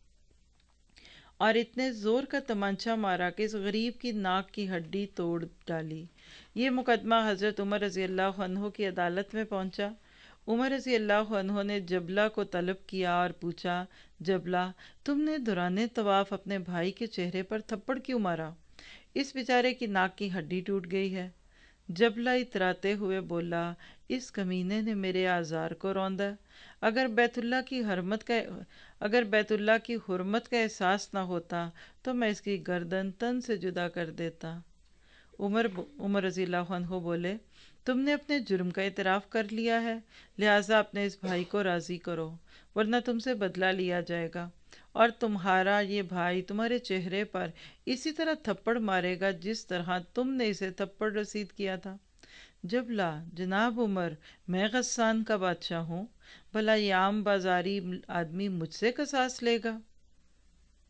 اور اتنے زور کا تمانچہ مارا کہ اس غریب کی ناک کی ہڈی توڑ ڈالی. یہ مقدمہ حضرت عمر رضی اللہ عنہ کی عدالت میں پہنچا. عمر رضی اللہ عنہ نے جبلہ کو طلب کیا اور پوچھا، جبلہ، تم نے دوران طواف اپنے بھائی کے چہرے پر تھپڑ کیوں مارا؟ اس بیچارے کی ناک کی ہڈی ٹوٹ گئی ہے. جبلہ اتراتے ہوئے بولا، اس کمینے نے میرے آزار کو روندا. اگر بیت اللہ کی حرمت کا اگر بیت اللہ کی حرمت کا احساس نہ ہوتا تو میں اس کی گردن تن سے جدا کر دیتا. عمر عمر رضی اللہ عنہ بولے، تم نے اپنے جرم کا اعتراف کر لیا ہے، لہٰذا اپنے اس بھائی کو راضی کرو ورنہ تم سے بدلہ لیا جائے گا اور تمہارا یہ بھائی تمہارے چہرے پر اسی طرح تھپڑ مارے گا جس طرح تم نے اسے تھپڑ رسید کیا تھا. جبلہ، جناب عمر، میں غسان کا بادشاہ ہوں، بھلا یہ عام بازاری آدمی مجھ سے قصاص لے گا؟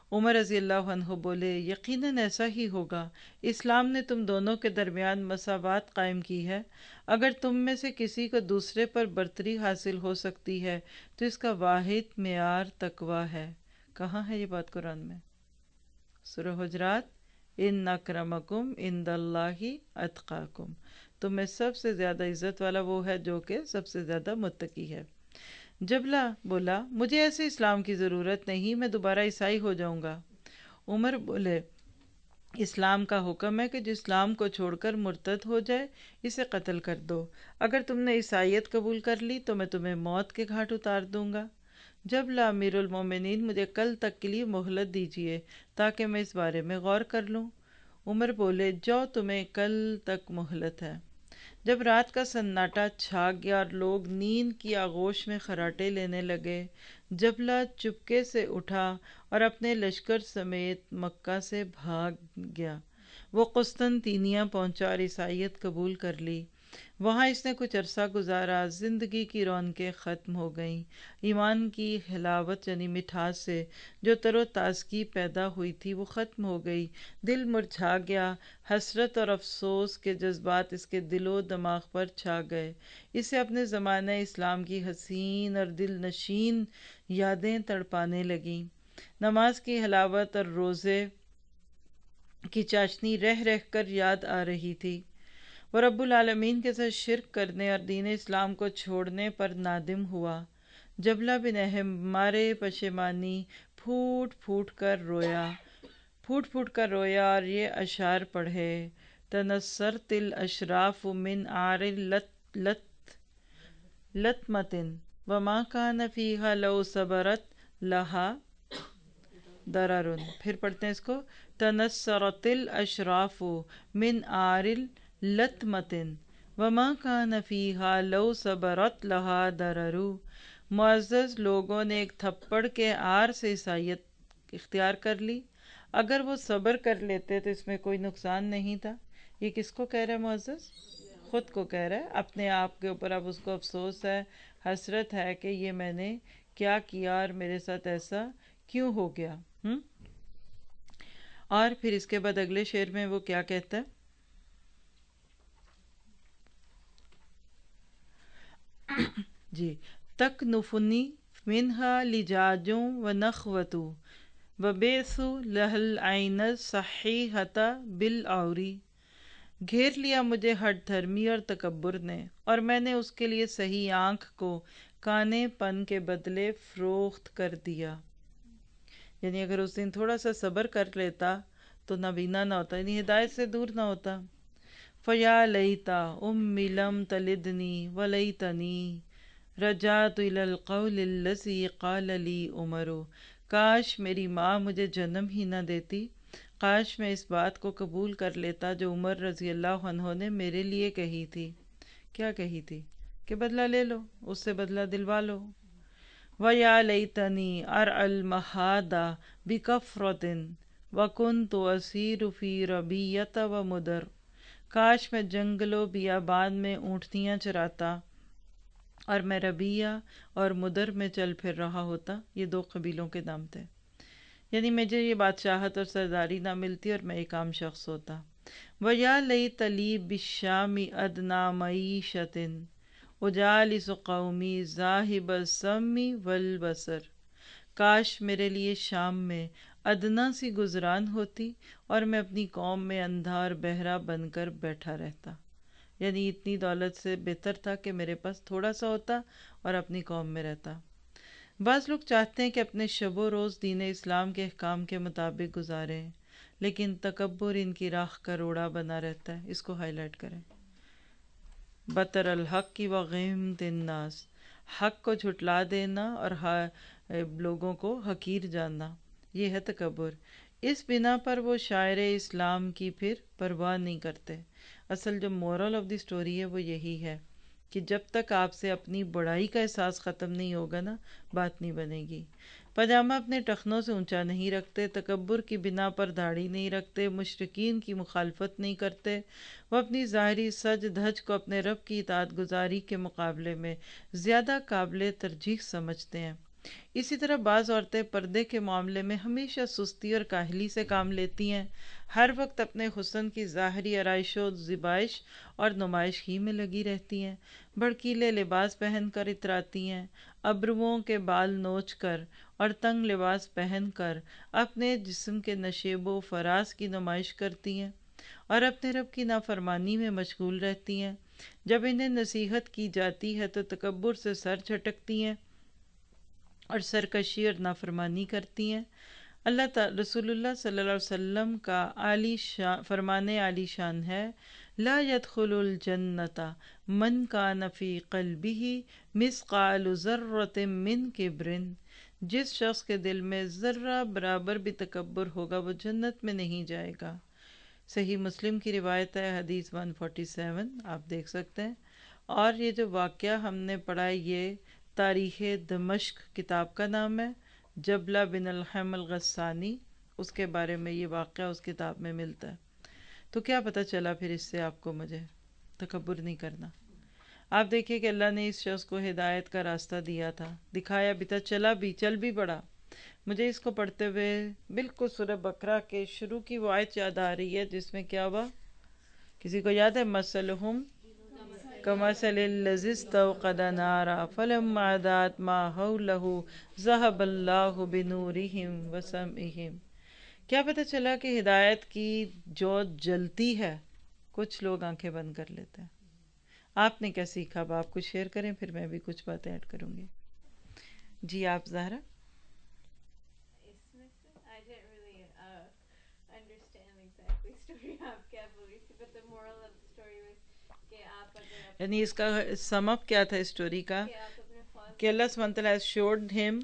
عمر رضی اللہ عنہ بولے یقیناً ایسا ہی ہوگا، اسلام نے تم دونوں کے درمیان مساوات قائم کی ہے، اگر تم میں سے کسی کو دوسرے پر برتری حاصل ہو سکتی ہے تو اس کا واحد معیار تقوی ہے۔ کہاں ہے یہ بات قرآن میں؟ سورہ حجرات، ان اکرمکم عند اللہ اتقاکم، تم میں سب سے زیادہ عزت والا وہ ہے جو کہ سب سے زیادہ متقی ہے۔ جبلہ بولا مجھے ایسے اسلام کی ضرورت نہیں، میں دوبارہ عیسائی ہو جاؤں گا۔ عمر بولے اسلام کا حکم ہے کہ جو اسلام کو چھوڑ کر مرتد ہو جائے اسے قتل کر دو، اگر تم نے عیسائیت قبول کر لی تو میں تمہیں موت کے گھاٹ اتار دوں گا۔ جبلہ امیر المومنین مجھے کل تک کے لیے مہلت دیجیے تاکہ میں اس بارے میں غور کر لوں۔ عمر بولے جو تمہیں کل تک مہلت ہے۔ جب رات کا سناٹا چھا گیا اور لوگ نیند کی آغوش میں خراٹے لینے لگے، جبلہ چپکے سے اٹھا اور اپنے لشکر سمیت مکہ سے بھاگ گیا۔ وہ قسطنطنیہ پہنچا اور عیسائیت قبول کر لی۔ وہاں اس نے کچھ عرصہ گزارا، زندگی کی رونقیں ختم ہو گئیں، ایمان کی حلاوت یعنی مٹھاس سے جو تر و تازگی پیدا ہوئی تھی وہ ختم ہو گئی، دل مرجھا گیا، حسرت اور افسوس کے جذبات اس کے دل و دماغ پر چھا گئے، اسے اپنے زمانہ اسلام کی حسین اور دل نشین یادیں تڑپانے لگیں، نماز کی حلاوت اور روزے کی چاشنی رہ رہ کر یاد آ رہی تھی۔ وہ رب العالمین کے ساتھ شرک کرنے اور دین اسلام کو چھوڑنے پر نادم ہوا۔ جبلہ بن مارے پشیمانی پھوٹ پھوٹ کر رویا پھوٹ پھوٹ کر رویا اور یہ اشعار پڑھے، تنصرت الاشراف من عار لت لت لطمتن وما کان فیہا لو صبرت لہا دررن۔ پھر پڑھتے ہیں اس کو، تنصرت الاشراف من عار لطمتن وما کان فیہا لو صبرت لہا درر۔ معزز لوگوں نے ایک تھپڑ کے عار سے عیسائیت اختیار کر لی، اگر وہ صبر کر لیتے تو اس میں کوئی نقصان نہیں تھا۔ یہ کس کو کہہ رہا ہے معزز؟ خود کو کہہ رہا ہے، اپنے آپ کے اوپر اب اس کو افسوس ہے، حسرت ہے کہ یہ میں نے کیا کیا اور میرے ساتھ ایسا کیوں ہو گیا۔ ہم؟ اور پھر اس کے بعد اگلے شعر میں وہ کیا کہتا ہے؟ جی، تکنفنی منہا لجاجوں و نخوتو و بیسو لہل عین صحیحتا بالعوری۔ گھیر لیا مجھے ہٹ دھرمی اور تکبر نے، اور میں نے اس کے لیے صحیح آنکھ کو کانے پن کے بدلے فروخت کر دیا۔ یعنی اگر اس دن تھوڑا سا صبر کر لیتا تو نابینا نہ ہوتا، یعنی ہدایت سے دور نہ ہوتا۔ فیا لیتا امی لم تلدنی ولیتنی رجعت الی القول الذی قال لی عمر۔ کاش میری ماں مجھے جنم ہی نہ دیتی، کاش میں اس بات کو قبول کر لیتا جو عمر رضی اللہ عنہ نے میرے لیے کہی تھی۔ کیا کہی تھی؟ کہ بدلہ لے لو، اس سے بدلہ دلوا لو۔ وَيَا لَيْتَنِي أَرْعَى الْمَحَادَ بِكَفْرَةٍ وَكُنْتُ أَسِيرُ فِي رَبِيَّةَ وَمُدَرٍ۔ کاش میں جنگل و بیابان میں اونٹنیاں چراتا اور میں ربیہ اور مدر میں چل پھر رہا ہوتا، یہ دو قبیلوں کے نام تھے، یعنی مجھے یہ بادشاہت اور سرداری نہ ملتی اور میں ایک عام شخص ہوتا۔ وَيَا لَيْتَ لِي بِالشَّامِ أَدْنَىٰ مَعِيشَةٍ اُجَالِسُ قَوْمِي ذَاهِبَ السَّمِّ وَالْبَصَرِ۔ کاش میرے لیے شام میں ادنا سی گزران ہوتی اور میں اپنی قوم میں اندھا اور بہرا بن کر بیٹھا رہتا، یعنی اتنی دولت سے بہتر تھا کہ میرے پاس تھوڑا سا ہوتا اور اپنی قوم میں رہتا۔ بعض لوگ چاہتے ہیں کہ اپنے شب و روز دین اسلام کے احکام کے مطابق گزاریں، لیکن تکبر ان کی راہ کا روڑا بنا رہتا ہے۔ اس کو ہائی لائٹ کریں، بطر الحق و غمت الناس، حق کو جھٹلا دینا اور لوگوں کو حقیر جاننا، یہ ہے تکبر۔ اس بنا پر وہ شاعر اسلام کی پھر پرواہ نہیں کرتے۔ اصل جو مورل آف دی سٹوری ہے وہ یہی ہے کہ جب تک آپ سے اپنی بڑائی کا احساس ختم نہیں ہوگا نا، بات نہیں بنے گی۔ پاجامہ اپنے ٹخنوں سے اونچا نہیں رکھتے، تکبر کی بنا پر داڑھی نہیں رکھتے، مشرکین کی مخالفت نہیں کرتے، وہ اپنی ظاہری سج دھج کو اپنے رب کی اطاعت گزاری کے مقابلے میں زیادہ قابل ترجیح سمجھتے ہیں۔ اسی طرح بعض عورتیں پردے کے معاملے میں ہمیشہ سستی اور کاہلی سے کام لیتی ہیں، ہر وقت اپنے حسن کی ظاہری آرائش و زیبائش اور نمائش ہی میں لگی رہتی ہیں، بھڑکیلے لباس پہن کر اتراتی ہیں، ابروؤں کے بال نوچ کر اور تنگ لباس پہن کر اپنے جسم کے نشیب و فراز کی نمائش کرتی ہیں اور اپنے رب کی نافرمانی میں مشغول رہتی ہیں۔ جب انہیں نصیحت کی جاتی ہے تو تکبر سے سر جھٹکتی ہیں اور سرکشی اور نافرمانی کرتی ہیں۔ اللہ تعالی رسول اللہ صلی اللہ علیہ وسلم کا عالی شان فرمان عالی شان ہے، لا يدخل الجنت من کان فی قلبہ مثقال ذرۃ من کبر، جس شخص کے دل میں ذرہ برابر بھی تکبر ہوگا وہ جنت میں نہیں جائے گا۔ صحیح مسلم کی روایت ہے، حدیث ایک سو سینتالیس، آپ دیکھ سکتے ہیں۔ اور یہ جو واقعہ ہم نے پڑھا ہے یہ تاریخ دمشق کتاب کا نام ہے، جبلہ بن الحم الغسانی، اس کے بارے میں یہ واقعہ اس کتاب میں ملتا ہے۔ تو کیا پتہ چلا پھر اس سے آپ کو؟ مجھے تکبر نہیں کرنا۔ آپ دیکھیے کہ اللہ نے اس شخص کو ہدایت کا راستہ دیا تھا، دکھایا بھی تھا، چلا بھی چل بھی پڑا۔ مجھے اس کو پڑھتے ہوئے بالکل سورہ بقرہ کے شروع کی وہ آیت یاد آ رہی ہے جس میں کیا ہوا؟ کسی کو یاد ہے؟ مثلہم کمثل الذی استوقد نارا فلما اضاءت ما حولہ ذہب اللہ بنورہم وسمعہم۔ کیا پتہ چلا کہ ہدایت کی جو جلتی ہے کچھ لوگ آنکھیں بند کر لیتے ہیں۔ آپ نے کیا سیکھا؟ اب آپ کچھ شیئر کریں، پھر میں بھی کچھ باتیں ایڈ کروں گی۔ جی آپ زہرا؟ اس میں سے I didn't really uh, understand exactly story آپ کیا بول رہی تھی, but the moral of the story was کہ آپ اگر یعنی اس کا سم اپ کیا تھا اسٹوری کا؟ کہ آپ اپنے فالس کہ اللہ سبحانہ وتعالیٰ has showed him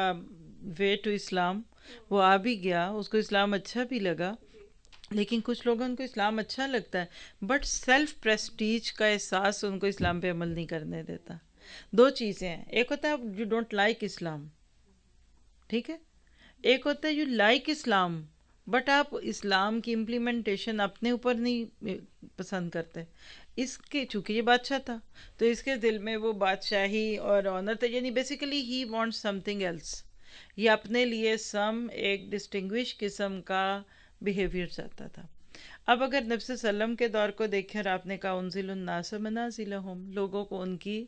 way to اسلام، وہ آ بھی گیا، اس کو اسلام اچھا بھی لگا، لیکن کچھ لوگوں کو اسلام اچھا لگتا ہے بٹ سیلف پریسٹیج کا احساس ان کو اسلام پہ عمل نہیں کرنے دیتا۔ دو چیزیں ہیں، ایک ہوتا ہے یو ڈونٹ لائک اسلام، ٹھیک ہے، ایک ہوتا ہے یو لائک اسلام بٹ آپ اسلام کی امپلیمنٹیشن اپنے اوپر نہیں پسند کرتے۔ اس کے چونکہ یہ بادشاہ تھا تو اس کے دل میں وہ بادشاہی اور آنر تھا، یعنی basically he want something else, یہ اپنے لیے سم ایک ڈسٹنگوش قسم کا بیہیویئر چاہتا تھا۔ اب اگر نبی صلی اللہ علیہ وسلم کے دور کو دیکھیں اور آپ نے کہا انزل الناس منازلہم، لوگوں کو ان کی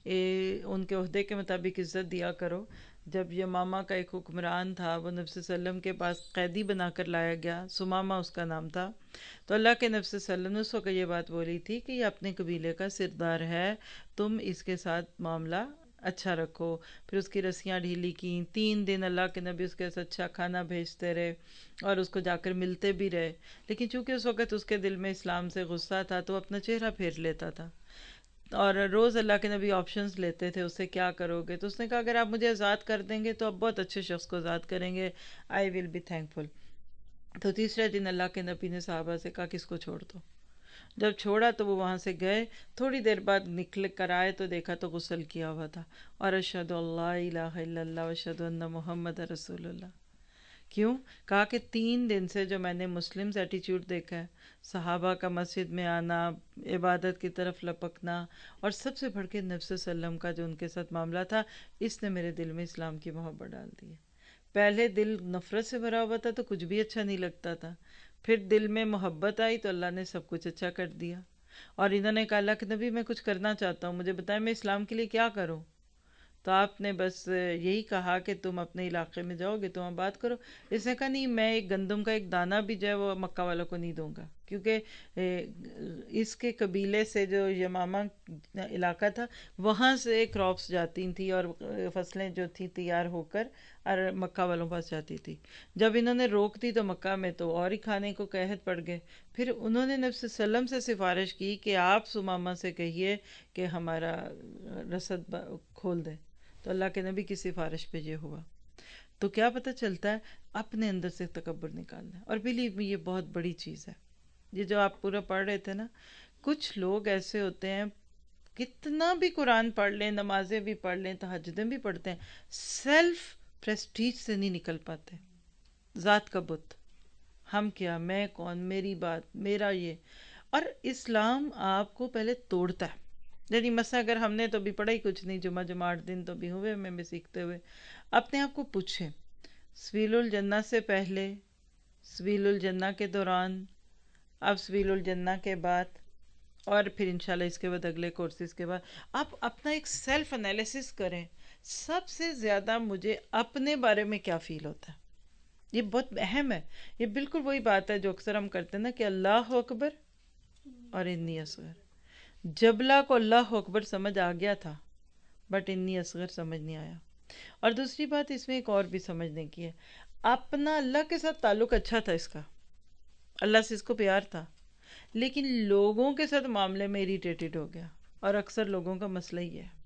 ان کے عہدے کے مطابق عزت دیا کرو۔ جب یمامہ کا ایک حکمران تھا وہ نبی صلی اللہ علیہ وسلم کے پاس قیدی بنا کر لایا گیا، سمامہ اس کا نام تھا، تو اللہ کے نبی صلی اللہ علیہ وسلم نے اس وقت یہ بات بولی تھی کہ یہ اپنے قبیلے کا سردار ہے، تم اس کے ساتھ معاملہ اچھا رکھو۔ پھر اس کی رسیاں ڈھیلی کیں، تین دن اللہ کے نبی اس کے ساتھ اچھا کھانا بھیجتے رہے اور اس کو جا کر ملتے بھی رہے، لیکن چونکہ اس وقت اس کے دل میں اسلام سے غصہ تھا تو اپنا چہرہ پھیر لیتا تھا، اور روز اللہ کے نبی آپشنز لیتے تھے، اس سے کیا کرو گے؟ تو اس نے کہا اگر آپ مجھے آزاد کر دیں گے تو آپ بہت اچھے شخص کو آزاد کریں گے، آئی ول بی تھینک فل۔ تو تیسرے دن اللہ کے نبی نے صحابہ سے کہا کہ اس کو چھوڑ دو۔ جب چھوڑا تو وہ وہاں سے گئے، تھوڑی دیر بعد نکل کر آئے تو دیکھا تو غسل کیا ہوا تھا، اور اشہد اللہ الہ الا اللہ و اشہد ان محمد رسول اللہ۔ کیوں؟ کہا کہ تین دن سے جو میں نے مسلمز ایٹیچیوڈ دیکھا ہے، صحابہ کا مسجد میں آنا، عبادت کی طرف لپکنا، اور سب سے بڑھ کے نبی صلی اللہ علیہ وسلم کا جو ان کے ساتھ معاملہ تھا، اس نے میرے دل میں اسلام کی محبت ڈال دی ہے۔ پہلے دل نفرت سے بھرا ہوا تھا تو کچھ بھی اچھا نہیں لگتا تھا، پھر دل میں محبت آئی تو اللہ نے سب کچھ اچھا کر دیا۔ اور انہوں نے کہا اللہ کے نبی میں کچھ کرنا چاہتا ہوں، مجھے بتائیں میں اسلام کے لیے کیا کروں؟ تو آپ نے بس یہی کہا کہ تم اپنے علاقے میں جاؤ گے، تم بات کرو۔ اس نے کہا نہیں، میں ایک گندم کا ایک دانہ بھی جو ہے وہ مکہ والوں کو نہیں دوں گا، کیونکہ اس کے قبیلے سے جو یمامہ علاقہ تھا وہاں سے کراپس جاتی تھیں اور فصلیں جو تھیں تیار ہو کر اور مکہ والوں پاس جاتی تھی۔ جب انہوں نے روک دی تو مکہ میں تو اور ہی کھانے کو قحط پڑ گئے۔ پھر انہوں نے نبی صلی اللہ علیہ وسلم سے سفارش کی کہ آپ سمامہ سے کہیے کہ ہمارا رسد کھول دے، تو اللہ کے نبی کی سفارش پہ یہ ہوا۔ تو کیا پتہ چلتا ہے؟ اپنے اندر سے تکبر نکالنا ہے، اور بلیو می یہ بہت بڑی چیز ہے۔ یہ جو آپ پورا پڑھ رہے تھے نا، کچھ لوگ ایسے ہوتے ہیں کتنا بھی قرآن پڑھ لیں، نمازیں بھی پڑھ لیں، تہجدیں بھی پڑھتے ہیں، سیلف پریسٹیج سے نہیں نکل پاتے۔ ذات کا بت، ہم کیا، میں کون، میری بات، میرا یہ۔ اور اسلام آپ کو پہلے توڑتا ہے، یعنی مثلا اگر ہم نے تو بھی پڑھا ہی کچھ نہیں، جمعہ جمعہ آٹھ دن تو بھی ہوئے ہمیں بھی سیکھتے ہوئے، اپنے آپ کو پوچھیں سویل الجنہ سے پہلے، سویل الجنہ کے دوران، اب سویل الجنہ کے بعد، اور پھر انشاءاللہ اس کے بعد اگلے کورسز کے بعد آپ اپنا ایک سیلف انالیسس کریں، سب سے زیادہ مجھے اپنے بارے میں کیا فیل ہوتا ہے. یہ بہت اہم ہے. یہ بالکل وہی بات ہے جو اکثر ہم کرتے ہیں نا کہ اللہ اکبر اور انی اصغر. جبلہ کو اللہ اکبر سمجھ آ گیا تھا بٹ انی اصغر سمجھ نہیں آیا. اور دوسری بات اس میں ایک اور بھی سمجھنے کی ہے، اپنا اللہ کے ساتھ تعلق اچھا تھا اس کا، اللہ سے اس کو پیار تھا، لیکن لوگوں کے ساتھ معاملے میں اریٹیٹڈ ہو گیا، اور اکثر لوگوں کا مسئلہ ہی ہے.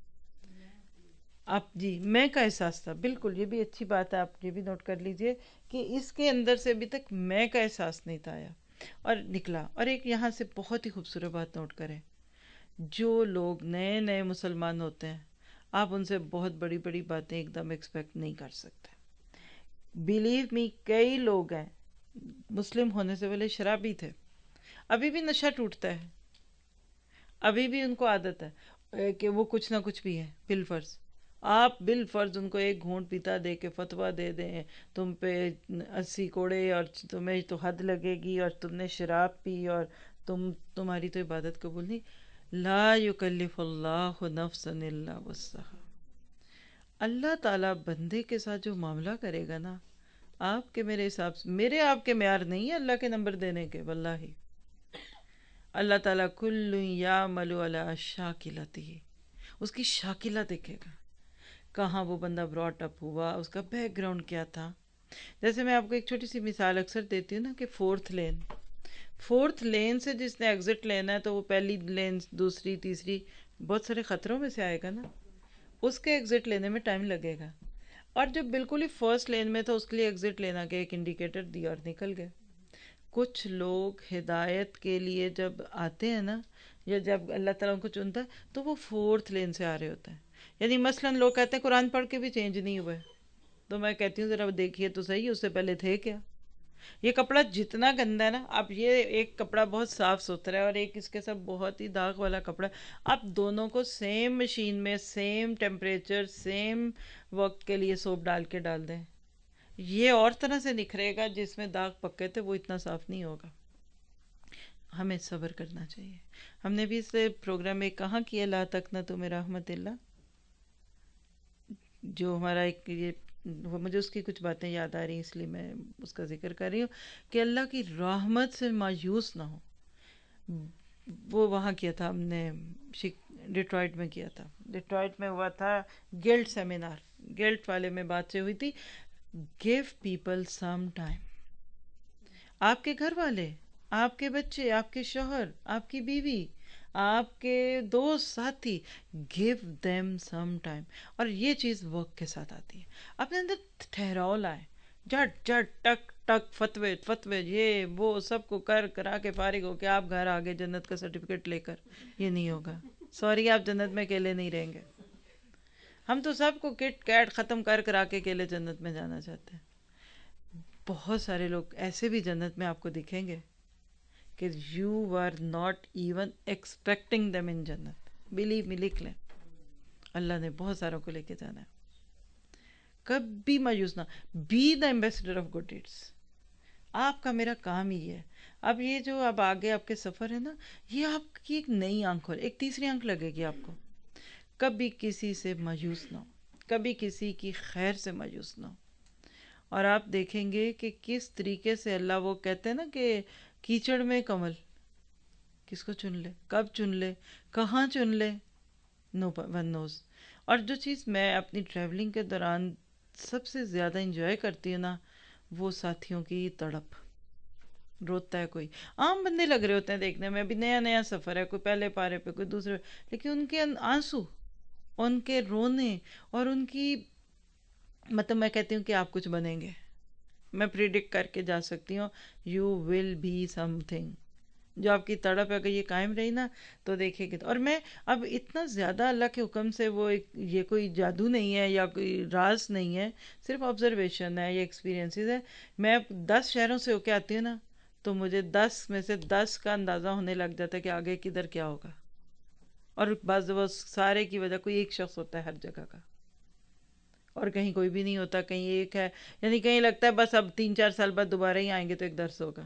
آپ جی میں کا احساس تھا، بالکل یہ بھی اچھی بات ہے، آپ یہ بھی نوٹ کر لیجئے کہ اس کے اندر سے ابھی تک میں کا احساس نہیں تھا آیا اور نکلا. اور ایک یہاں سے بہت ہی خوبصورت بات نوٹ کریں، جو لوگ نئے نئے مسلمان ہوتے ہیں آپ ان سے بہت بڑی بڑی باتیں ایک دم ایکسپیکٹ نہیں کر سکتے. بلیو می، کئی لوگ ہیں مسلم ہونے سے پہلے شرابی تھے، ابھی بھی نشہ ٹوٹتا ہے، ابھی بھی ان کو عادت ہے کہ وہ کچھ نہ کچھ بھی ہے. بالفرض آپ بالفرض ان کو ایک گھونٹ پیتا دے کے فتویٰ دے دیں تم پہ اسی کوڑے اور تمہیں تو حد لگے گی اور تم نے شراب پی اور تم تمہاری تو عبادت قبول نہیں. لا یکلف اللہ نفسا الا وسعها. اللہ تعالیٰ بندے کے ساتھ جو معاملہ کرے گا نا، آپ کے میرے حساب سے، میرے آپ کے معیار نہیں ہے اللہ کے نمبر دینے کے، واللہ اللہ تعالیٰ کل یعمل علی شاکلتہ، اس کی شاکلہ دیکھے گا، کہاں وہ بندہ براٹ اپ ہوا، اس کا بیک گراؤنڈ کیا تھا. جیسے میں آپ کو ایک چھوٹی سی مثال اکثر دیتی ہوں نا کہ فورتھ لین، فورتھ لین سے جس نے ایگزٹ لینا ہے تو وہ پہلی لین، دوسری، تیسری، بہت سارے خطروں میں سے آئے گا نا، اس کے ایگزٹ لینے میں ٹائم لگے گا. اور جب بالکل ہی فرسٹ لین میں تھا اس کے لیے ایگزٹ لینا کہ ایک انڈیکیٹر دیا اور نکل گئے. کچھ لوگ ہدایت کے لیے جب آتے ہیں نا، یا جب اللہ تعالیٰ ان کو چنتا ہے تو وہ فورتھ لین سے آ رہے ہوتے ہیں. یعنی مثلاً لوگ کہتے ہیں قرآن پڑھ کے بھی چینج نہیں ہوئے، تو میں کہتی ہوں ذرا دیکھیے تو صحیح، اس سے پہلے تھے کیا؟ یہ کپڑا جتنا گندا ہے نا، اب یہ ایک کپڑا بہت صاف ستھرا ہے اور ایک اس کے ساتھ بہت ہی داغ والا کپڑا، آپ دونوں کو سیم مشین میں سیم ٹیمپریچر سیم وقت کے لیے سوپ ڈال کے ڈال دیں، یہ اور طرح سے نکھرے گا، جس میں داغ پکے تھے وہ اتنا صاف نہیں ہوگا. ہمیں صبر کرنا چاہیے. ہم نے بھی اس پروگرام میں کہاں کیا لا تقنطوا من رحمت اللہ، جو ہمارا ایک یہ، مجھے اس کی کچھ باتیں یاد آ رہی ہیں اس لیے میں اس کا ذکر کر رہی ہوں کہ اللہ کی رحمت سے مایوس نہ ہو. وہ وہاں کیا تھا ہم نے، ڈیٹرائٹ میں کیا تھا، ڈیٹرائٹ میں ہوا تھا گلٹ سیمینار، گلٹ والے میں بات سے ہوئی تھی، گیو پیپل سم ٹائم. آپ کے گھر والے، آپ کے بچے، آپ کے شوہر، آپ کی بیوی، آپ کے دوست ساتھی، گیو دیم سم ٹائم. اور یہ چیز وقت کے ساتھ آتی ہے. اپنے اندر ٹھہراؤ لائیں، جھٹ جھٹ ٹک ٹک فتوے فتوے یہ وہ سب کو کر کرا کے فارغ ہو کے آپ گھر آگے جنت کا سرٹیفکیٹ لے کر، یہ نہیں ہوگا. سوری، آپ جنت میں اکیلے نہیں رہیں گے. ہم تو سب کو کٹ کیٹ ختم کر کرا کے اکیلے جنت میں جانا چاہتے ہیں. بہت سارے لوگ ایسے بھی جنت میں آپ کو دکھیں گے کہ you are not even expecting them in جنت. بلیو می، لکھ لیں، اللہ نے بہت ساروں کو لے کے جانا ہے. کبھی مایوس نہ، be the ambassador of good deeds. آپ کا میرا کام ہی ہے. اب یہ جو اب آگے آپ کے سفر ہے نا، یہ آپ کی ایک نئی آنکھ ہو، ایک تیسری آنکھ لگے گی آپ کو. کبھی کسی سے مایوس نہ ہو، کبھی کسی کی خیر سے مایوس نہ ہو. اور آپ دیکھیں گے کہ کس طریقے سے اللہ، وہ کہتے ہیں نا کہ کیچڑ میں کمل، کس کو چن لے، کب چن لے، کہاں چن لے، نو ون نوز. اور جو چیز میں اپنی ٹریولنگ کے دوران سب سے زیادہ انجوائے کرتی ہوں نا، وہ ساتھیوں کی تڑپ. روتا ہے کوئی، عام بندے لگ رہے ہوتے ہیں دیکھنے میں، ابھی نیا نیا سفر ہے، کوئی پہلے پارے پہ کوئی دوسرے، لیکن ان کے آنسو، ان کے رونے، اور ان کی، مطلب میں کہتی ہوں کہ آپ کچھ بنیں گے. میں پریڈکٹ کر کے جا سکتی ہوں، you will be something. جو آپ کی تڑپ ہے اگر یہ قائم رہی نا تو دیکھیں گے. اور میں اب اتنا زیادہ اللہ کے حکم سے، وہ ایک، یہ کوئی جادو نہیں ہے یا کوئی راز نہیں ہے، صرف آبزرویشن ہے، یہ ایکسپیرینسز ہے. میں دس شہروں سے ہو کے آتی ہوں نا تو مجھے دس میں سے دس کا اندازہ ہونے لگ جاتا ہے کہ آگے کدھر کیا ہوگا. اور بعض دفعہ سارے کی وجہ کوئی ایک شخص ہوتا ہے ہر جگہ کا، اور کہیں کوئی بھی نہیں ہوتا، کہیں ایک ہے، یعنی کہیں لگتا ہے بس اب تین چار سال بعد دوبارہ ہی آئیں گے تو ایک درس ہوگا،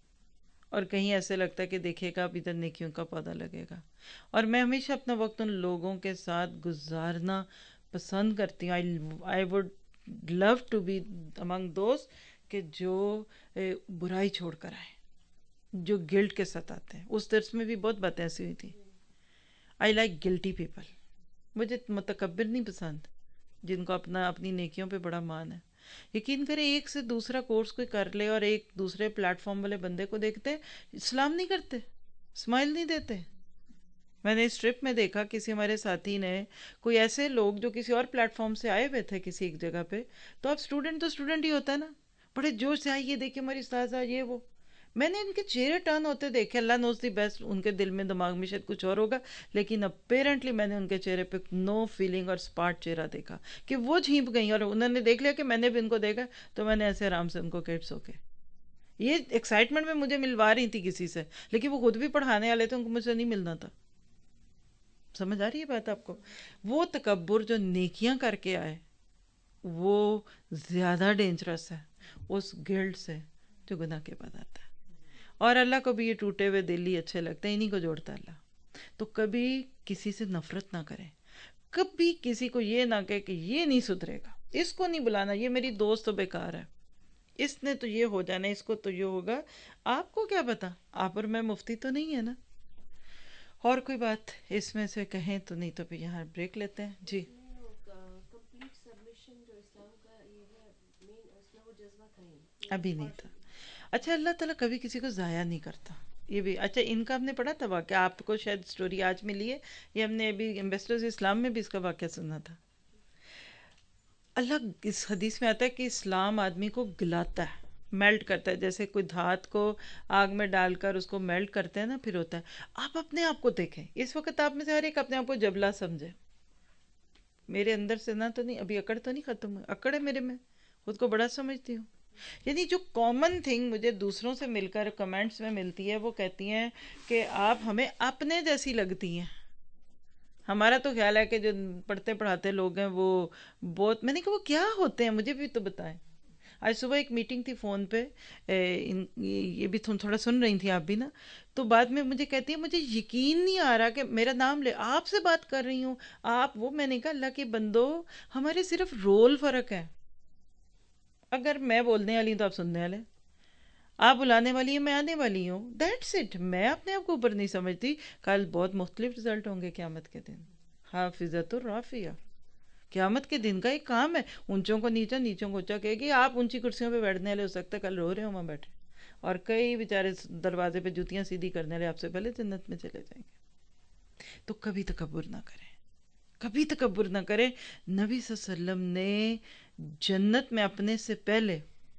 اور کہیں ایسے لگتا ہے کہ دیکھے گا اب ادھر نیکیوں کا پودا لگے گا. اور میں ہمیشہ اپنا وقت ان لوگوں کے ساتھ گزارنا پسند کرتی ہوں. I would love to be among those کہ جو برائی چھوڑ کر آئیں، جو گلٹ کے ساتھ آتے ہیں. اس درس میں بھی بہت باتیں ایسی ہوئی تھیں. I like guilty people. مجھے متکبر نہیں پسند جن کو اپنا اپنی نیکیوں پہ بڑا مان ہے. یقین کریں ایک سے دوسرا کورس کوئی کر لے اور ایک دوسرے پلیٹ فارم والے بندے کو دیکھتے اسلام نہیں کرتے، اسمائل نہیں دیتے. میں نے اس ٹرپ میں دیکھا کسی ہمارے ساتھی نے، کوئی ایسے لوگ جو کسی اور پلیٹ فارم سے آئے ہوئے تھے کسی ایک جگہ پہ، تو اب اسٹوڈنٹ تو اسٹوڈنٹ ہی ہوتا ہے نا، بڑے جوش سے آئیے دیکھیں ہماری استاذہ یہ وہ. میں نے ان کے چہرے ٹرن ہوتے دیکھے، اللہ نوز دی بیسٹ، ان کے دل میں دماغ میں شاید کچھ اور ہوگا، لیکن اپیرنٹلی میں نے ان کے چہرے پہ نو فیلنگ اور اسپاٹ چہرہ دیکھا کہ وہ جھینپ گئیں، اور انہوں نے دیکھ لیا کہ میں نے بھی ان کو دیکھا، تو میں نے ایسے آرام سے ان کو کٹس ہو کے یہ ایکسائٹمنٹ میں مجھے ملوا رہی تھی کسی سے، لیکن وہ خود بھی پڑھانے والے تھے، ان کو مجھ سے نہیں ملنا تھا. سمجھ آ رہی ہے بات آپ کو؟ وہ تکبر جو نیکیاں کر کے آئے وہ زیادہ ڈینجرس ہے اس گلڈ سے جو گناہ کے بعد آتا ہے. اور اللہ کو بھی یہ ٹوٹے ہوئے دل ہی اچھے لگتے ہیں، انہیں کو جوڑتا اللہ. تو کبھی کسی سے نفرت نہ کریں، کبھی کسی کو یہ نہ کہے کہ یہ نہیں سدھرے گا، اس کو نہیں بلانا، یہ میری دوست تو بیکار ہے، اس نے تو یہ ہو جانا، اس کو تو یہ ہوگا. آپ کو کیا پتا، آپ اور میں مفتی تو نہیں ہے نا. اور کوئی بات اس میں سے کہیں تو نہیں تو پھر یہاں بریک لیتے ہیں. جی کمپلیٹ سبمیشن جو اسلام کا یہ ہے مین، اس میں وہ جذبہ تھا ہی ابھی نہیں تھا. اچھا اللہ تعالیٰ کبھی کسی کو ضائع نہیں کرتا، یہ بھی. اچھا ان کا ہم نے پڑھا تھا واقعہ، آپ کو شاید سٹوری آج ملی ہے، یہ ہم نے ابھی ایمبیسڈرز اسلام میں بھی اس کا واقعہ سنا تھا. اللہ اس حدیث میں آتا ہے کہ اسلام آدمی کو گلاتا ہے، میلٹ کرتا ہے، جیسے کوئی دھات کو آگ میں ڈال کر اس کو میلٹ کرتے ہیں نا، پھر ہوتا ہے. آپ اپنے آپ کو دیکھیں، اس وقت آپ میں سے ہر ایک اپنے آپ کو جبلا سمجھے. میرے اندر سے نہ تو نہیں، ابھی اکڑ تو نہیں ختم ہوئی، اکڑ ہے میرے میں، خود کو بڑا سمجھتی ہوں. یعنی جو کامن تھنگ مجھے دوسروں سے مل کر کمنٹس میں ملتی ہے، وہ کہتی ہیں کہ آپ ہمیں اپنے جیسی لگتی ہیں. ہمارا تو خیال ہے کہ جو پڑھتے پڑھاتے لوگ ہیں وہ بہت، میں نے کہا وہ کیا ہوتے ہیں، مجھے بھی تو بتائیں. آج صبح ایک میٹنگ تھی فون پہ، یہ بھی تھوڑا سن رہی تھی آپ بھی نا، تو بعد میں مجھے کہتی ہے مجھے یقین نہیں آ رہا کہ میرا نام لے آپ سے بات کر رہی ہوں آپ وہ. میں نے کہا اللہ کے بندو، ہمارے صرف رول فرق ہے. اگر میں بولنے والی ہوں تو آپ سننے والے، آپ بلانے والی ہیں میں آنے والی ہوں، دیٹس اٹ. میں اپنے آپ کو اوپر نہیں سمجھتی. کل بہت مختلف رزلٹ ہوں گے قیامت کے دن. حافظۃ الرافیہ، قیامت کے دن کا ایک کام ہے، اونچوں کو نیچا، نیچوں کو اونچا کہے گی. آپ اونچی کرسیوں پہ بیٹھنے والے ہو سکتا ہے کل رو رہے ہوں وہاں بیٹھے، اور کئی بیچارے دروازے پہ جوتیاں سیدھی کرنے والے آپ سے پہلے جنت میں چلے جائیں گے. تو کبھی تکبر نہ کریں، کبھی تکبر نہ کریں. نبی صلی اللہ علیہ وسلم نے جنت میں اپنے سے پہلے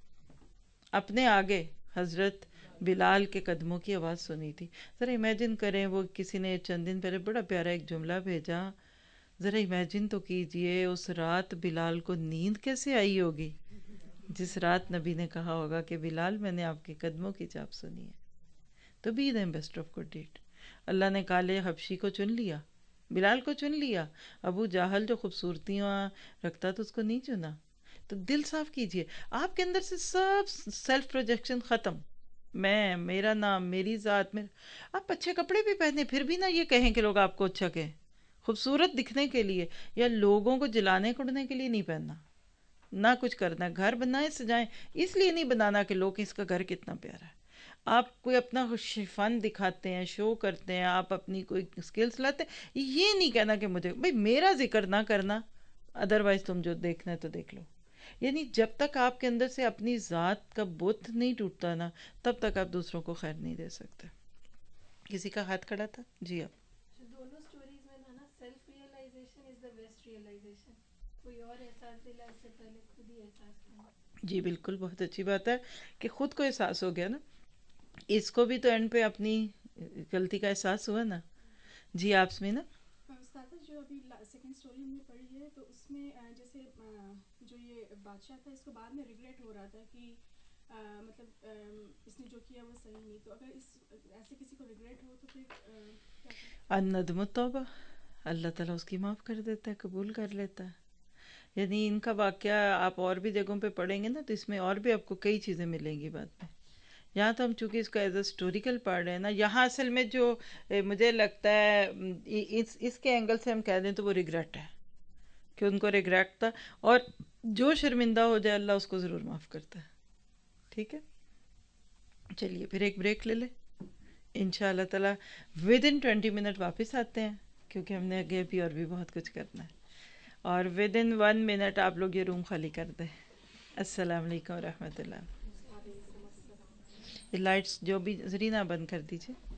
اپنے آگے حضرت بلال کے قدموں کی آواز سنی تھی. ذرا امیجن کریں، وہ کسی نے چند دن پہلے بڑا پیارا ایک جملہ بھیجا، ذرا امیجن تو کیجئے اس رات بلال کو نیند کیسے آئی ہوگی جس رات نبی نے کہا ہوگا کہ بلال میں نے آپ کے قدموں کی چاپ سنی ہے. تو be the best of good deed. اللہ نے کالے حبشی کو چن لیا، بلال کو چن لیا. ابو جاہل جو خوبصورتیاں رکھتا تو اس کو نہیں چنا. تو دل صاف کیجئے، آپ کے اندر سے سب سیلف پروجیکشن ختم. میں، میرا نام، میری ذات. میرا آپ اچھے کپڑے بھی پہنے پھر بھی نہ یہ کہیں کہ لوگ آپ کو اچھا کہیں. خوبصورت دکھنے کے لیے یا لوگوں کو جلانے کڑنے کے لیے نہیں پہننا، نہ کچھ کرنا. گھر بنائیں سجائیں اس لیے نہیں بنانا کہ لوگ اس کا گھر کتنا پیارا ہے. آپ کوئی اپنا فن دکھاتے ہیں، شو کرتے ہیں، آپ اپنی کوئی سکلز لاتے ہیں، یہ نہیں کہنا کہ مجھے بھئی میرا ذکر نہ کرنا، ادروائز تم جو دیکھنا ہے تو دیکھ لو. یعنی جب تک آپ کے اندر سے اپنی ذات کا بت نہیں ٹوٹتا نا، تب تک آپ دوسروں کو خیر نہیں دے سکتے. کسی کا ہاتھ کھڑا تھا جی. آپ دونوں سٹوریز میں نا self realisation is the best realisation. کوئی اور احساس دلا اس سے پہلے خود ہی احساس کرنا. جی بالکل، بہت اچھی بات ہے کہ خود کو احساس ہو گیا نا. اس کو بھی تو اینڈ پہ اپنی غلطی کا احساس ہوا نا. جی آپ میں نا استاد جو ابھی سیکنڈ اسٹوری ہم نے پڑھی ہے تو اس میں جیسے جو یہ بادشاہ تھا اس کو بعد میں ریگریٹ ہو رہا تھا کہ मतलब अ, इसने जो किया वो सही नहीं, तो अगर इस ऐसे किसी को रिग्रेट हो तो फिर अ, क्या करें? अन्नदम तौबा, अल्लाह ताला उसकी माफ़ कर देता है, कबूल कर लेता है। यानी इनका वाक़या आप और भी जगहों पे पढ़ेंगे ना तो इसमें और भी आपको कई चीज़ें मिलेंगी बाद में। यहाँ तो हम चूँकि इसको एज अ स्टोरिकल पढ़ रहे हैं ना, यहाँ असल में जो ए, मुझे लगता है म, इ- इस इसके एंगल से हम कह दें तो वो रिग्रेट है कि उनको रिग्रेट था, और जो शर्मिंदा हो जाए अल्लाह उसको ज़रूर माफ़ करता है। ठीक है, चलिए फिर एक ब्रेक ले ले, इंशाल्लाह ताला विद इन ट्वेंटी मिनट वापस आते हैं, क्योंकि हमने आगे भी और भी बहुत कुछ करना है। और विद इन वन मिनट आप लोग ये रूम खाली कर दें। अस्सलाम वालेकुम रहमतुल्लाह। वालेकुम अस्सलाम। ये लाइट्स जो भी जरीना बंद कर दीजिए।